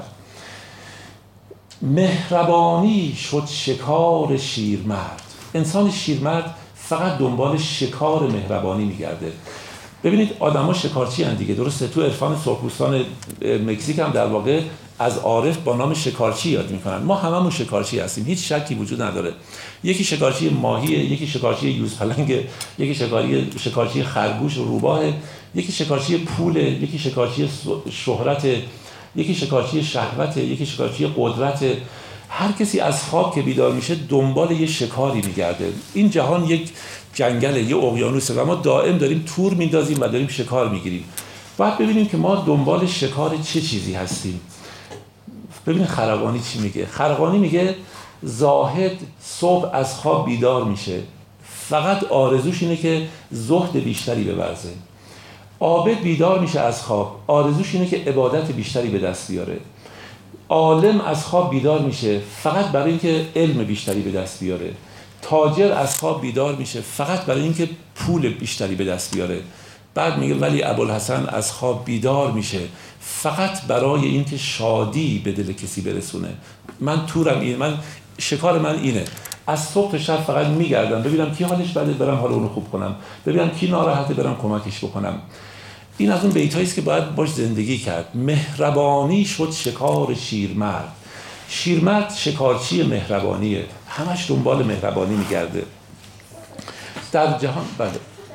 مهربانی شد شکار شیرمرد. انسان شیرمرد فقط دنبال شکار مهربانی میگرده. ببینید آدما شکارچی ان دیگه، درسته؟ تو عرفان سرخپوستان مکزیک هم در واقع از عارف با نام شکارچی یاد میکنن. ما هممون شکارچی هستیم، هیچ شکی وجود نداره. یکی شکارچی ماهیه، یکی شکارچی یوزپلنگه، یکی شکارچی خرگوش و روباهه، یکی شکارچی پوله، یکی شکارچی شهرت، یکی شکارچی شهوت، یکی شکارچی قدرت. هر کسی از خواب که بیدار میشه دنبال یه شکاری میگرده. این جهان یک جنگله، یه اقیانوسه و ما دائم داریم تور میندازیم و داریم شکار میگیریم. باید ببینیم که ما دنبال شکار چه چیزی هستیم. ببینید خرقانی چی میگه. خرقانی میگه زاهد صبح از خواب بیدار میشه، فقط آرزوش اینه که زهد بیشتری بورزه. عابد بیدار میشه از خواب، آرزوش اینه که عبادت بیشتری به دست بیاره. عالم از خواب بیدار میشه فقط برای اینکه علم بیشتری به دست بیاره. تاجر از خواب بیدار میشه فقط برای اینکه پول بیشتری به دست بیاره. بعد میگه ولی ابوالحسن از خواب بیدار میشه فقط برای اینکه شادی به دل کسی برسونه. من تورم اینه، من شکار من اینه. از صبح تا شب فقط میگردم ببینم کی حالش بده، برم حال اونو خوب کنم، ببینم کی ناراحته، برم کمکش بکنم. این از اون بیتایی است که باید باش زندگی کرد. مهربانی شد شکار شیرمرد. شیرمرد شکارچی مهربانیه، همش دنبال مهربانی میگرده در جهان. بله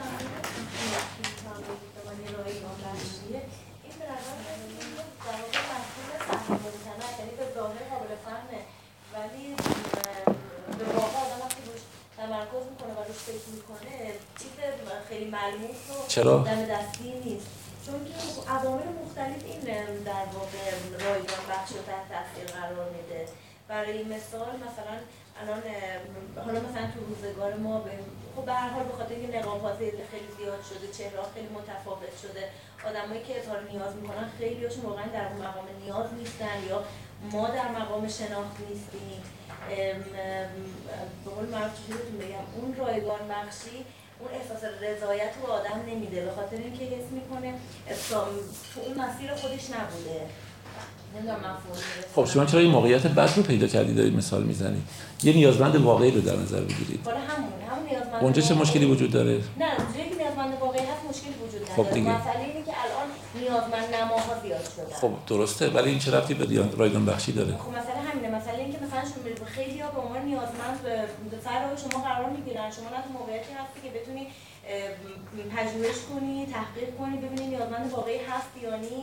چرا؟ دم دستی نیست، چون که عوامل مختلف این در واقع رایگان بخش و تحت تاثیر قرار میده. برای مثال مثلا الان حالا مثلا تو روزگار ما خب به هر حال به خاطر اینکه نقاب‌ها خیلی زیاد شده، چهره‌ها خیلی متفاوت شده، آدمایی که اظهار نیاز میکنن خیلی‌هاشون واقعا در مقام نیاز نیستن یا ما در مقام شناخت نیستیم. به قول معروف چجوری بگم، اون رایگان بخشی اون احساس رضایت رو آدم نمیده، به خاطر اینکه حس میکنه تو اون مسیر خودش نبوده. نمیدونم مفهوم. خب شما چرا این موقعیت بد رو پیدا کردید دارید مثال میزنید؟ یه نیازمند واقعی رو در نظر بگیرید. حالا همون نیازمند اونجا چه مشکلی وجود داره؟ نه، اونجایی که نیازمند واقعی هست مشکلی وجود نداره. خب دیگه مسئله اینه که الان نیازمند نماها زیاد شده. خب درسته، ولی این چه ربطی به رایگان بخشی داره؟ خب مثلا همینه، مثلا اینکه مثلا شما خیلی‌ها به عنوان نیازمند به سر راه شما قرار میگیرن، شما نه تو موقعیتی هستی که بتونی پژوهش کنی، تحقیق کنی، ببینی نیازمند واقعی هست یا نیست.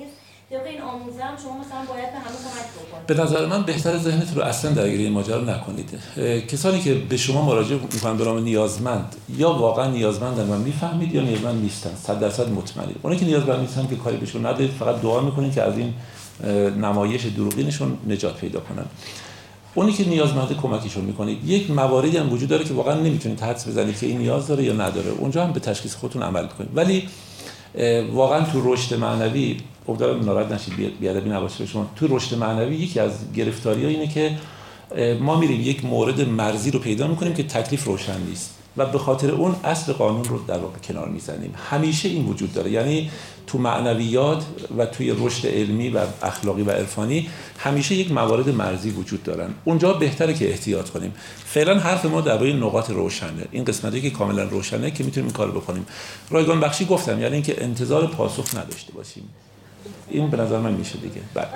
طبق این آموزه هم شما مثلا باید به همه کمک بکنید. به نظر من بهتر ذهنتون رو اصلا درگیر این ماجرا نکنید. کسانی که به شما مراجعه میکنن به نام نیازمند، یا واقعا نیازمندن و میفهمید یا نیازمند نیستن، 100% مطمئنید. اونایی که نیازمند نیستن که کاری بهشون ندارید، فقط دعا میکنید که از این نمایش دروغینشون نجات پیدا کنن. اونی که نیازمند کمکشون میکنید. یک مواردی هم وجود داره که واقعا نمیتونید حدس بزنید که این نیاز داره یا نداره، اونجا هم به تشخیص خودتون عمل کنید. ولی واقعا تو رشد معنوی، امیدوارم ناراحت نشید بیادبی نباشه به شما، تو رشد معنوی یکی از گرفتاری‌ها اینه که ما میریم یک مورد مرزی رو پیدا میکنیم که تکلیف روشن نیست و به خاطر اون اصل قانون رو در واقع کنار میزنیم. همیشه این وجود داره، یعنی تو معنویات و توی رشد علمی و اخلاقی و عرفانی همیشه یک موارد مرزی وجود دارن. اونجا بهتره که احتیاط کنیم. فعلا حرف ما درباره نقاط روشنه، این قسمتی که کاملا روشنه که میتونیم این کارو بکنیم. رایگان بخشی گفتم، یعنی اینکه انتظار پاسخ نداشته باشیم. این به نظر من میشه دیگه. بعد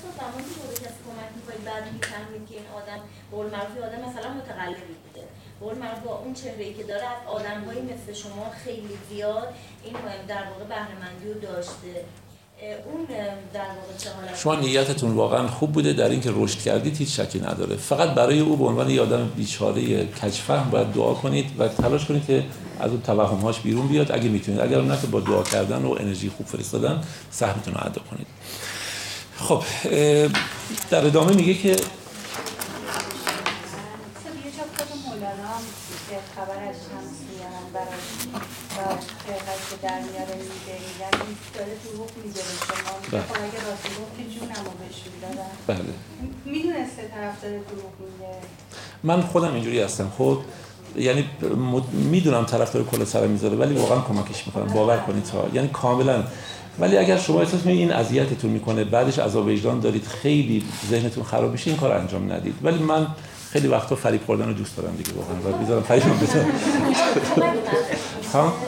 بعد میفهمید که این آدم قول معروفی آدم مثلا متقلبی بوده، قول معروف با اون چهره‌ای که داره از آدم‌های مثل شما خیلی زیاد این در واقع بهره‌مندی رو داشته. اون در واقع چه حالت؟ شما نیتتون واقعا خوب بوده در اینکه رشد کردید، هیچ شکی نداره. فقط برای او به عنوان یه آدم بیچاره کج‌فهم باید دعا کنید و تلاش کنید که از اون توهم‌هاش بیرون بیاد اگه میتونید. اگر نه که با دعا کردن و انرژی خوب فرستادن سهمتون رو ادا کنید. خب در ادامه میگه که خبر از شمسیه هم برای فرقت که در میاره میده یعنی داره دروغ میگه به شما میگه خب اگه راست دروغ که جونم رو بهشون دادن. بله میدونسته طرف داره دروغ میگه. من خودم اینجوری هستم. خب یعنی میدونم طرفدار کلا سر میذاره ولی واقعا کمکش میکنم، باور کنید ها، یعنی کاملا. ولی اگر شما احساس می‌کنید این اذیتتون میکنه، بعدش عذاب وجدان دارید، خیلی ذهنتون خراب میشه، این کار انجام ندید. ولی من خیلی وقتا فریب خوردن رو دوست دارم دیگه، واقعا. و میذارم فریبم بزنم. ها؟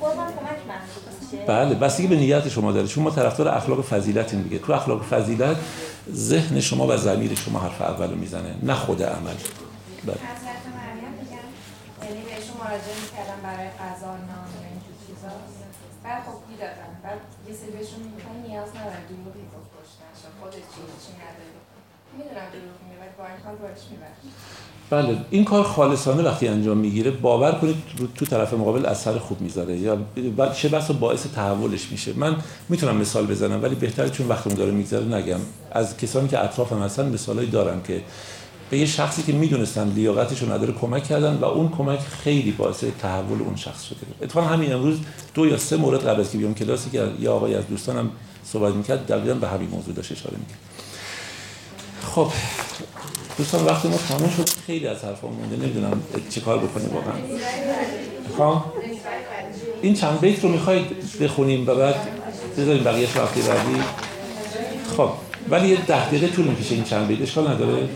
بله، بستگی به نیت شما داره. چون ما طرفدار اخلاق فضیلتیم دیگه. تو اخلاق فضیلت ذهن شما و ضمیر شما حرف اولو میزنه، نه خود عمل. بله. حضرت مریم میگن یعنی بهشون مراجعه میکردن برای قضا نام یا این چیزا. بعد خب میدادن. بعد یه سری بهشون میگن نیاز نداره دروغی گفتن، خودت چی نداری. میدونم دروغ میگه ولی با این کار بارش میبره. بله، این کار خالصانه وقتی انجام میگیره باور کنید تو طرف مقابل اثر خوب میذاره یا چه بسا باعث تحولش میشه. من میتونم مثال بزنم ولی بهتره چون وقتمون داره میگذره نگم. از کسانی که اطرافم هستن مثالایی دارم که به یه شخصی که میدونستن لیاقتش رو نداره کمک کردن و اون کمک خیلی باعث تحول اون شخص شده. اتفاقا همین امروز 2 یا 3 مورد قبل از که بیام کلاسی که یا آقای از دوستانم صحبت میکرد دقیقاً به همین موضوع داشت اشاره میکرد. خب دوستان وقتی ما تمام شد، خیلی از حرفا مونده، نمیدونم چه کار بکنیم واقعا. خب این چند بیت رو میخواید بخونیم و بعد بذاریم بقیه‌اش رو هفته بعدی. خب ولی یه 10 دقیقه طول میکشه این چند بیت، اشکال نداره.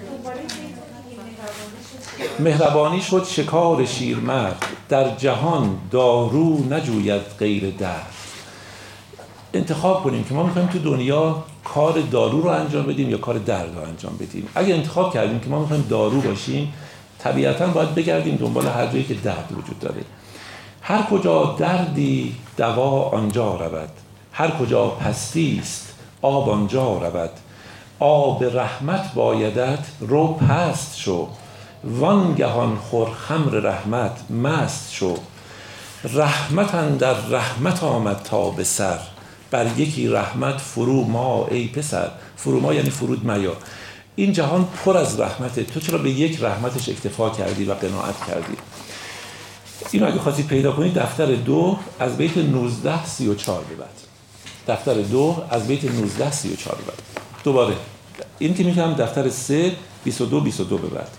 مهربانی شد شکار شیرمرد، در جهان دارو نجوید غیر درد. انتخاب کنیم که ما میخوایم تو دنیا کار دارو رو انجام بدیم یا کار درد رو انجام بدیم. اگه انتخاب کردیم که ما میخوایم دارو باشیم، طبیعتاً باید بگردیم دنبال هر جایی که درد وجود داره. هر کجا دردی دوا آنجا رود، هر کجا پستی است آب آنجا رود. آب رحمت بایدت رو پست شو، وانگهان خور خمر رحمت مست شو. رحمت اندر رحمت آمد تا به سر، بر یکی رحمت فرو ما ای پسر. فرو ما یعنی فرود میا. این جهان پر از رحمته، تو چرا به یک رحمتش اکتفا کردی و قناعت کردی؟ اینو اگه خواستید پیدا کنید دفتر 2 از بیت 1934 به بعد. دفتر 2 از بیت 1934 به بعد. دوباره این که میگم دفتر 3 22 به بعد.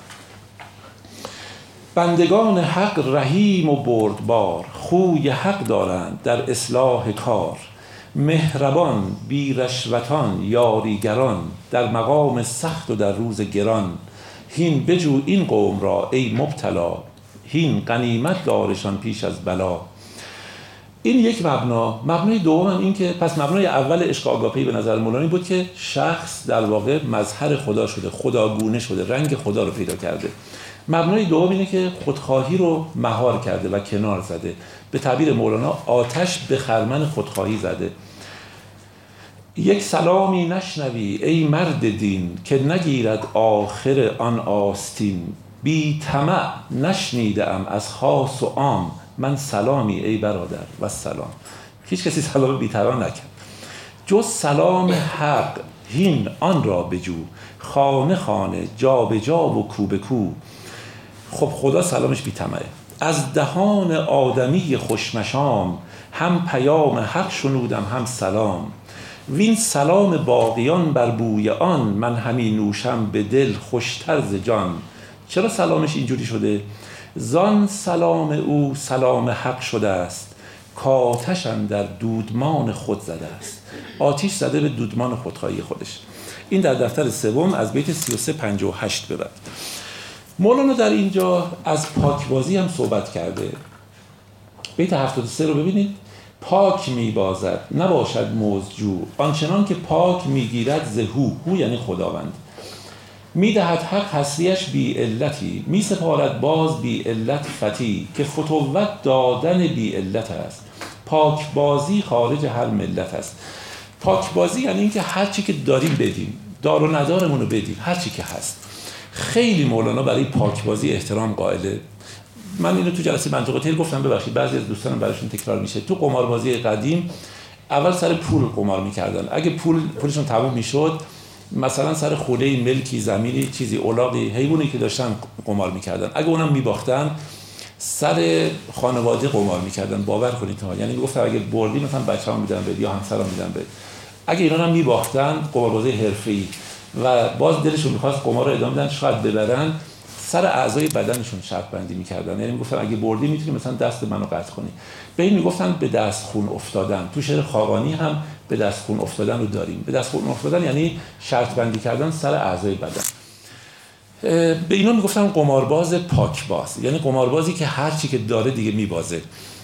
بندگان حق رحیم و بردبار، خوی حق دارند در اصلاح کار. مهربان بی رشوتان یاریگران، در مقام سخت و در روز گران. هین بجو این قوم را ای مبتلا، هین غنیمت دارشان پیش از بلا. این یک مبنا. مبنای دوم هم این که پس مبنای اول عشق آگاپی به نظر مولانا بود که شخص در واقع مظهر خدا شده، خداگونه شده، رنگ خدا رو پیدا کرده. مبنای دوم اینه که خودخواهی رو مهار کرده و کنار زده. به تعبیر مولانا آتش به خرمن خودخواهی زده. یک سلامی نشنوی ای مرد دین، که نگیرد آخر آن آستین. بی طمع نشنیده ام از خاص و عام، من سلامی ای برادر و سلام. هیچ کسی سلام بی‌طرا نکرد جز سلام حق، هین آن را بجو. خانه خانه، جا به جا و کو به کو. خب خدا سلامش بی‌طمعه. از دهان آدمی خوشمشام، هم پیام حق شنودم هم سلام. وین سلام باقیان بر بوی آن، من همی نوشم به دل خوشتر ز جان. چرا سلامش اینجوری شده؟ زان سلام او سلام حق شده است، کآتش اندر دودمان خود زده است. آتش زده به دودمان خودخواهی خودش. این در دفتر سوم از بیت 3358 به بعد. مولانا در اینجا از پاکبازی هم صحبت کرده. بیت 73 رو ببینید. پاک میبازد نباشد مزجو، آنچنان که پاک میگیرد ز هو یعنی خداوند. میدهد حق حسریش بی علتی، میسپارد باز بی علت فتی. که فتوت دادن بی علت است، پاکبازی خارج هر ملت است. پاکبازی یعنی اینکه هر چی که داریم بدیم، دار و ندارمون رو بدیم، هر چی که هست. خیلی مولانا برای پاکبازی احترام قائله. من اینو تو جلسه منطقه تیر گفتم، ببخشید بعضی از دوستانم براشون تکرار میشه. تو قماربازی قدیم اول سر پول قمار میکردن. اگه پولشون تموم میشد، مثلا سر خوله ملکی، زمینی، چیزی، الاغی، حیوانی که داشتن قمار میکردن. اگه اونم میباختن، سر خانواده قمار میکردن. باور کنید ها، یعنی میگفتن اگه بردی مثلا بچه‌ام میدن بده یا همسرم میدن بده. اگه اینا هم میباختن، قماربازی حرفه‌ای و باز دلشون میخواست قمار رو ادامه بدن، شاید ببرن، سر اعضای بدنشون شرط بندی میکردن. یعنی میگفتن اگه بردی میتونی مثلا دست منو قطع کنی. به این میگفتن به دست خون افتادن. تو شعر خاقانی هم به دست خون افتادن رو داریم. به دست خون افتادن یعنی شرط بندی کردن سر اعضای بدن. به اینا میگفتن قمارباز پاکباز، یعنی قماربازی که هر چی که داره دیگه میبازه.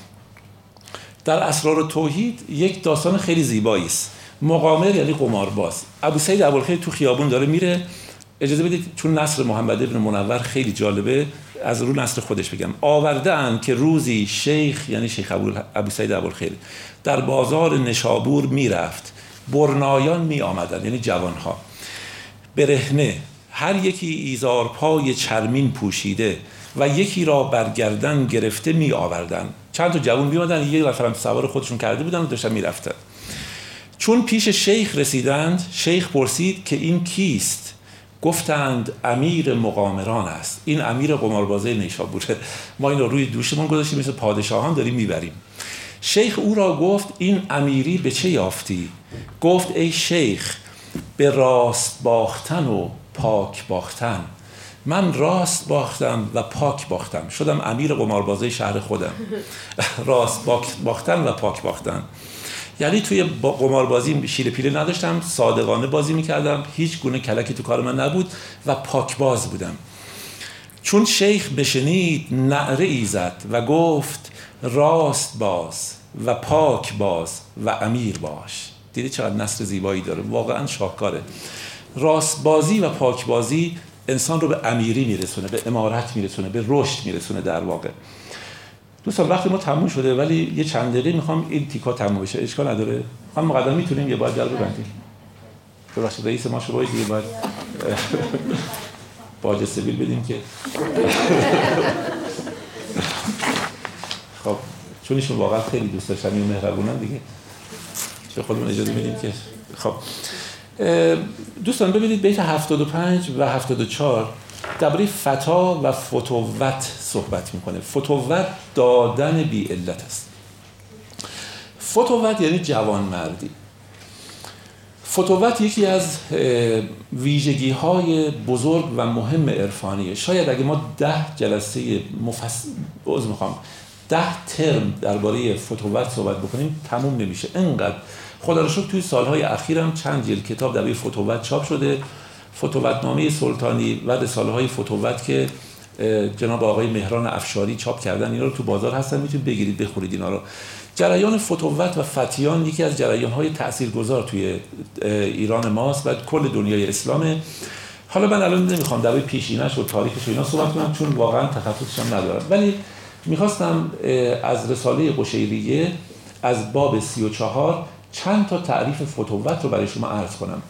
در اسرار توحید یک داستان خیلی زیبایی است. مقامر یعنی قمارباز. ابوسعید ابوالخیر تو خیابون داره میره. اجازه بدید چون نصر محمد ابن منور خیلی جالبه، از رو نصر خودش بگم. آورده‌اند که روزی شیخ، یعنی شیخ ابوسعید ابوالخیر، در بازار نشابور میرفت. برنایان می آمدن، یعنی جوانها برهنه، هر یکی ایزارپای چرمین پوشیده و یکی را برگردن گرفته می آوردن. چند تا جوان می آمدن، یک نفرم سوار خودشون کرده بودن و داشتن می رفتن. چون پیش شیخ رسیدند، شیخ پرسید که این کیست؟ گفتند امیر مقامران است. این امیر قماربازی نیشابوره. ما این رو روی دوشمون گذاشتیم، مثل پادشاهان داریم میبریم. شیخ او را گفت این امیری به چه یافتی؟ گفت ای شیخ، به راست باختن و پاک باختن. من راست باختم و پاک باختم، شدم امیر قماربازی شهر خودم. راست باختن و پاک باختن یعنی توی قماربازی شیر پیله نداشتم، صادقانه بازی میکردم، هیچ گونه کلکی تو کار من نبود و پاکباز بودم. چون شیخ بشنید نعره ای زد و گفت راست باز و پاک باز و امیر باش. دیدی چقدر نثر زیبایی داره، واقعا شاهکاره. راست بازی و پاک بازی انسان رو به امیری میرسونه، به امارت میرسونه، به رشد میرسونه در واقع. دوستان وقتی ما تموم شده، ولی یه چند دقیقه میخوام این تیکا تموم بشه. اشکال نداره؟ هم مقدم میتونیم یه باید جلو ببندیم. ببخشید رئیس ما شو باید دیگه باید باج سیبیل بدیم که خب چون ایشون واقعا خیلی دوست داشتن و مهربونن دیگه، چه خودمون اجازه میدیم که خب. دوستان ببینید بیت 75 و 74 درباره فتا و فتوت صحبت میکنه. فتوت دادن بی علت است. فتوت یعنی جوانمردی. فتوت یکی از ویژگی های بزرگ و مهم عرفانیه. شاید اگه ما 10 جلسه 10 ترم درباره فتوت صحبت بکنیم تموم نمیشه. انقدر خدا رو شکر توی سالهای اخیرم چند جلد کتاب درباره فتوت چاپ شده. فتوتنامه سلطانی و رساله‌های فتوت که جناب آقای مهران افشاری چاپ کردن، اینا رو تو بازار هستن، میتونید بگیرید بخورید اینا رو. جریان فتوت و فتیان یکی از جریان‌های تاثیرگذار توی ایران ماست و کل دنیای اسلامه. حالا من الان نمیخوام درباره پیشینش و تاریخش و اینا صحبت کنم چون واقعا تخصصش هم ندارم، ولی میخواستم از رساله قشیریه از باب 34 چند تا تعریف فتوت رو برای شما عرض کنم.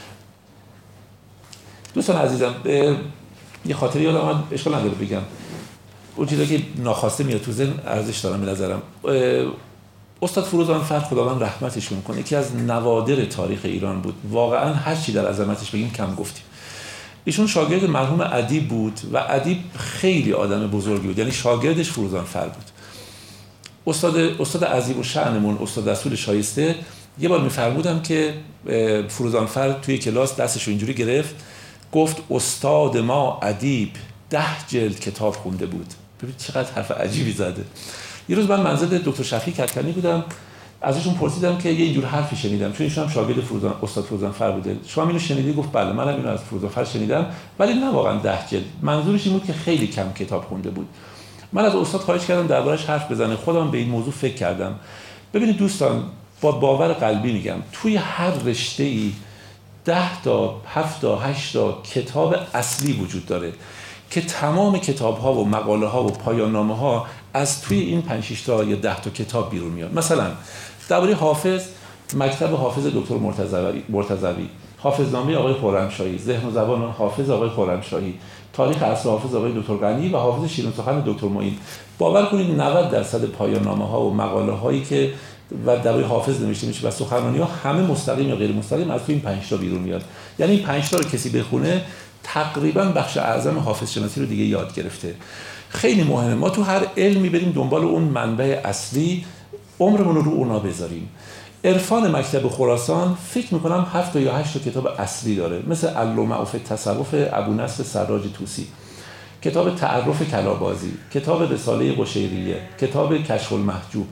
دوستان عزیزم، یه خاطری یادم اومد، اشکال نداره بگم. اون چیزی که ناخواسته میاد تو ذهن ارزش دارم به نظرم. استاد فروزانفر خداوند رحمتشون کنه، یکی از نوادر تاریخ ایران بود. واقعا هر چی در عظمتش بگیم کم گفتیم. ایشون شاگرد مرحوم ادیب بود و ادیب خیلی آدم بزرگی بود، یعنی شاگردش فروزانفر بود. استاد عظیم الشأنمون استاد رسول شایسته یه بار میفرمودم که فروزانفر توی کلاس دستشو اینجوری گرفت، گفت استاد ما ادیب 10 جلد کتاب خونده بود. ببین چقدر حرف عجیبی زده. یه روز من منزل دکتر شفیع کدکنی بودم، ازشون پرسیدم که یه اینجور حرفی شنیدم، چون ایشون هم شاگرد استاد فروزانفر بوده. شما اینو شنیدی؟ گفت بله منم اینو از فروزانفر شنیدم، ولی نه واقعا 10 جلد. منظورش این بود که خیلی کم کتاب خونده بود. من از استاد خواهش کردم دربارش حرف بزنه. خودم به این موضوع فکر کردم. ببینید دوستان، با باور قلبی میگم، توی هر رشته‌ای 10 تا 7 تا 8 تا کتاب اصلی وجود داره که تمام کتاب‌ها و مقاله‌ها و پایان‌نامه‌ها از توی این 5 6 تا یا 10 تا کتاب بیرون میاد. مثلا درباره حافظ، مکتب حافظ دکتر مرتضوی، حافظنامه آقای خرمشاهی، ذهن و زبان حافظ آقای خرمشاهی، تاریخ اصل حافظ آقای دکتر غنی و حافظ شیرین سخن دکتر معین. باور کنید 90% پایان‌نامه‌ها و مقاله‌هایی که و درباره حافظ نوشته میشه و سخنرانی‌ها همه مستقیم یا غیر مستقیم از توی این 5 تا بیرون میاد. یعنی این 5 تا رو کسی بخونه تقریبا بخش اعظم حافظ شناسی رو دیگه یاد گرفته. خیلی مهمه ما تو هر علمی بریم دنبال اون منبع اصلی، عمرمون رو اونا بذاریم. عرفان مکتب خراسان فکر میکنم 7 تا یا 8 تا کتاب اصلی داره، مثل اللمع فی التصوف ابونصر سراج طوسی، کتاب تعرف کلابازی، کتاب رساله قشیریه، کتاب کشف المحجوب،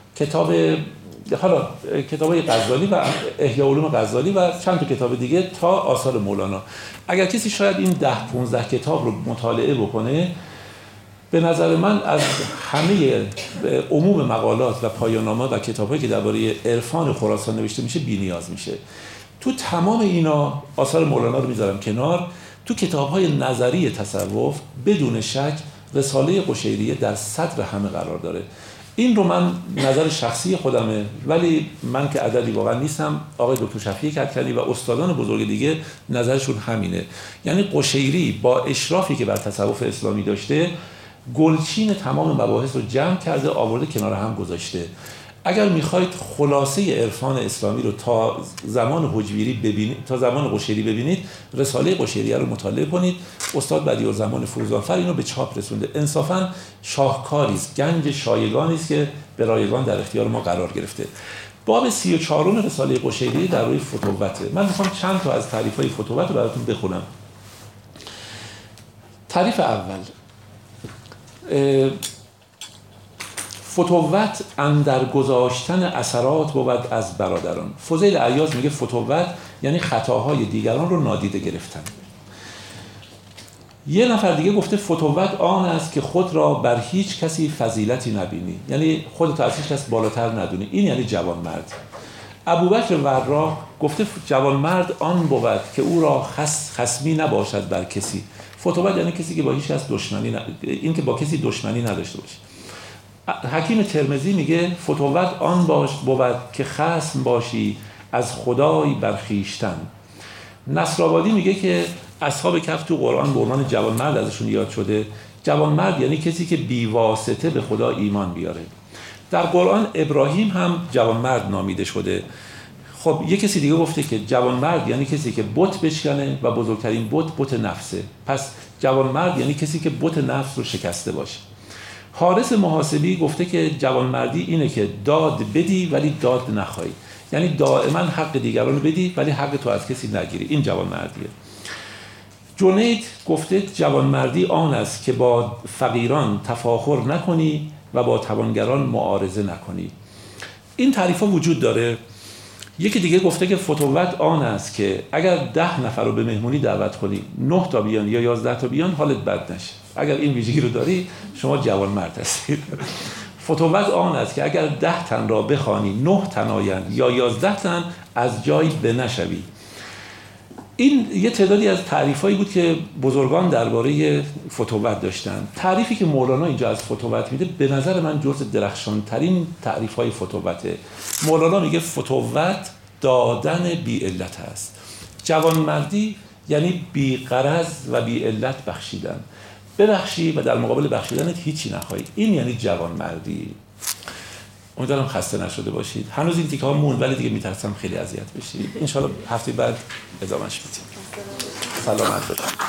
کتابای غزالی و احیاء علوم غزالی و چند تا کتاب دیگه تا آثار مولانا. اگر کسی شاید این 10-15 کتاب رو مطالعه بکنه، به نظر من از همه عموم مقالات و پایان‌نامه و کتاب‌هایی که درباره عرفان خراسان نوشته میشه بی‌نیاز میشه. تو تمام اینا آثار مولانا رو میذارم کنار. تو کتاب‌های نظری تصوف بدون شک رساله قشیریه در صدر همه قرار داره. این رو من نظر شخصی خودمه، ولی من که عددی واقعا نیستم. آقای دکتر شفیع کدکنی و استادان بزرگ دیگه نظرشون همینه. یعنی قشیری با اشرافی که بر تصوف اسلامی داشته، گلچین تمام مباحث رو جمع کرده، آورده کنار هم گذاشته. اگر میخواید خلاصه عرفان اسلامی رو تا زمان حجویری ببینید، تا زمان قشیری ببینید، رساله قشیریه رو مطالعه کنید. استاد بدیعالزمان فروزانفر اینو به چاپ رسونده. انصافاً شاهکاری است، گنج شایگانی است که به رایگان در اختیار ما قرار گرفته. باب 34 رساله قشیریه در روی فتوته. من میخوام چند تا از تعریف‌های فتوت رو براتون بخونم. تعریف اول: فتوت اندر گذاشتن اثرات بود از برادران. فضیل عیاض میگه فتوت یعنی خطاهای دیگران رو نادیده گرفتن. یه نفر دیگه گفته فتوت آن است که خود را بر هیچ کسی فضیلتی نبینی، یعنی خودت از هیچ کس بالاتر ندونی. این یعنی جوانمرد. ابوبکر وراق گفته جوانمرد آن بود که او را خصمی نباشد بر کسی. فتوت یعنی کسی که با هیچ کس دشمنی این که با کسی دشمنی نداشته باشه. حکیم ترمذی میگه فتوت آن بود که خصم باشی از خدای برخیشتن. نصرآبادی میگه که اصحاب کهف تو قرآن به عنوان جوانمرد ازشون یاد شده. جوانمرد یعنی کسی که بیواسطه به خدا ایمان بیاره. در قرآن ابراهیم هم جوانمرد نامیده شده. خب یه کسی دیگه گفته که جوانمرد یعنی کسی که بت بشکنه و بزرگترین بت نفسه. پس جوانمرد یعنی کسی که بت نفس رو شکسته باشه. حارث محاسبی گفته که جوانمردی اینه که داد بدی ولی داد نخوای، یعنی دائما حق دیگران رو بدی ولی حق تو از کسی نگیری. این جوانمردیه. جنید گفته جوانمردی آن است که با فقیران تفاخر نکنی و با توانگران معارضه نکنی. این تعریف‌ها وجود داره. یکی دیگه گفته که فتوت آن است که اگر 10 نفر رو به مهمونی دعوت کنی، 9 تا بیان یا 11 تا بیان، حالت بد نشه. اگر این ویژگی رو داری شما جوانمرد هستید. فتوت آن است که اگر 10 تن را بخوانی 9 تن آیند یا 11 تن از جای بنشوی. این یه تعدادی از تعریفایی بود که بزرگان درباره فتوت داشتن. تعریفی که مولانا اینجا از فتوت میده به نظر من جزء درخشانترین تعریف‌های فتوته. مولانا میگه فتوت دادن بی علت است. جوانمردی یعنی بی غرض و بی علت بخشیدن. ببخشی و در مقابل بخشیدنت هیچی نخواهی. این یعنی جوانمردی. امیدوارم خسته نشده باشید. هنوز این تیکه ها مون، ولی دیگه میترسم خیلی اذیت بشید. ان شاءالله هفته بعد ادامهش میدیم. سلامت باشید.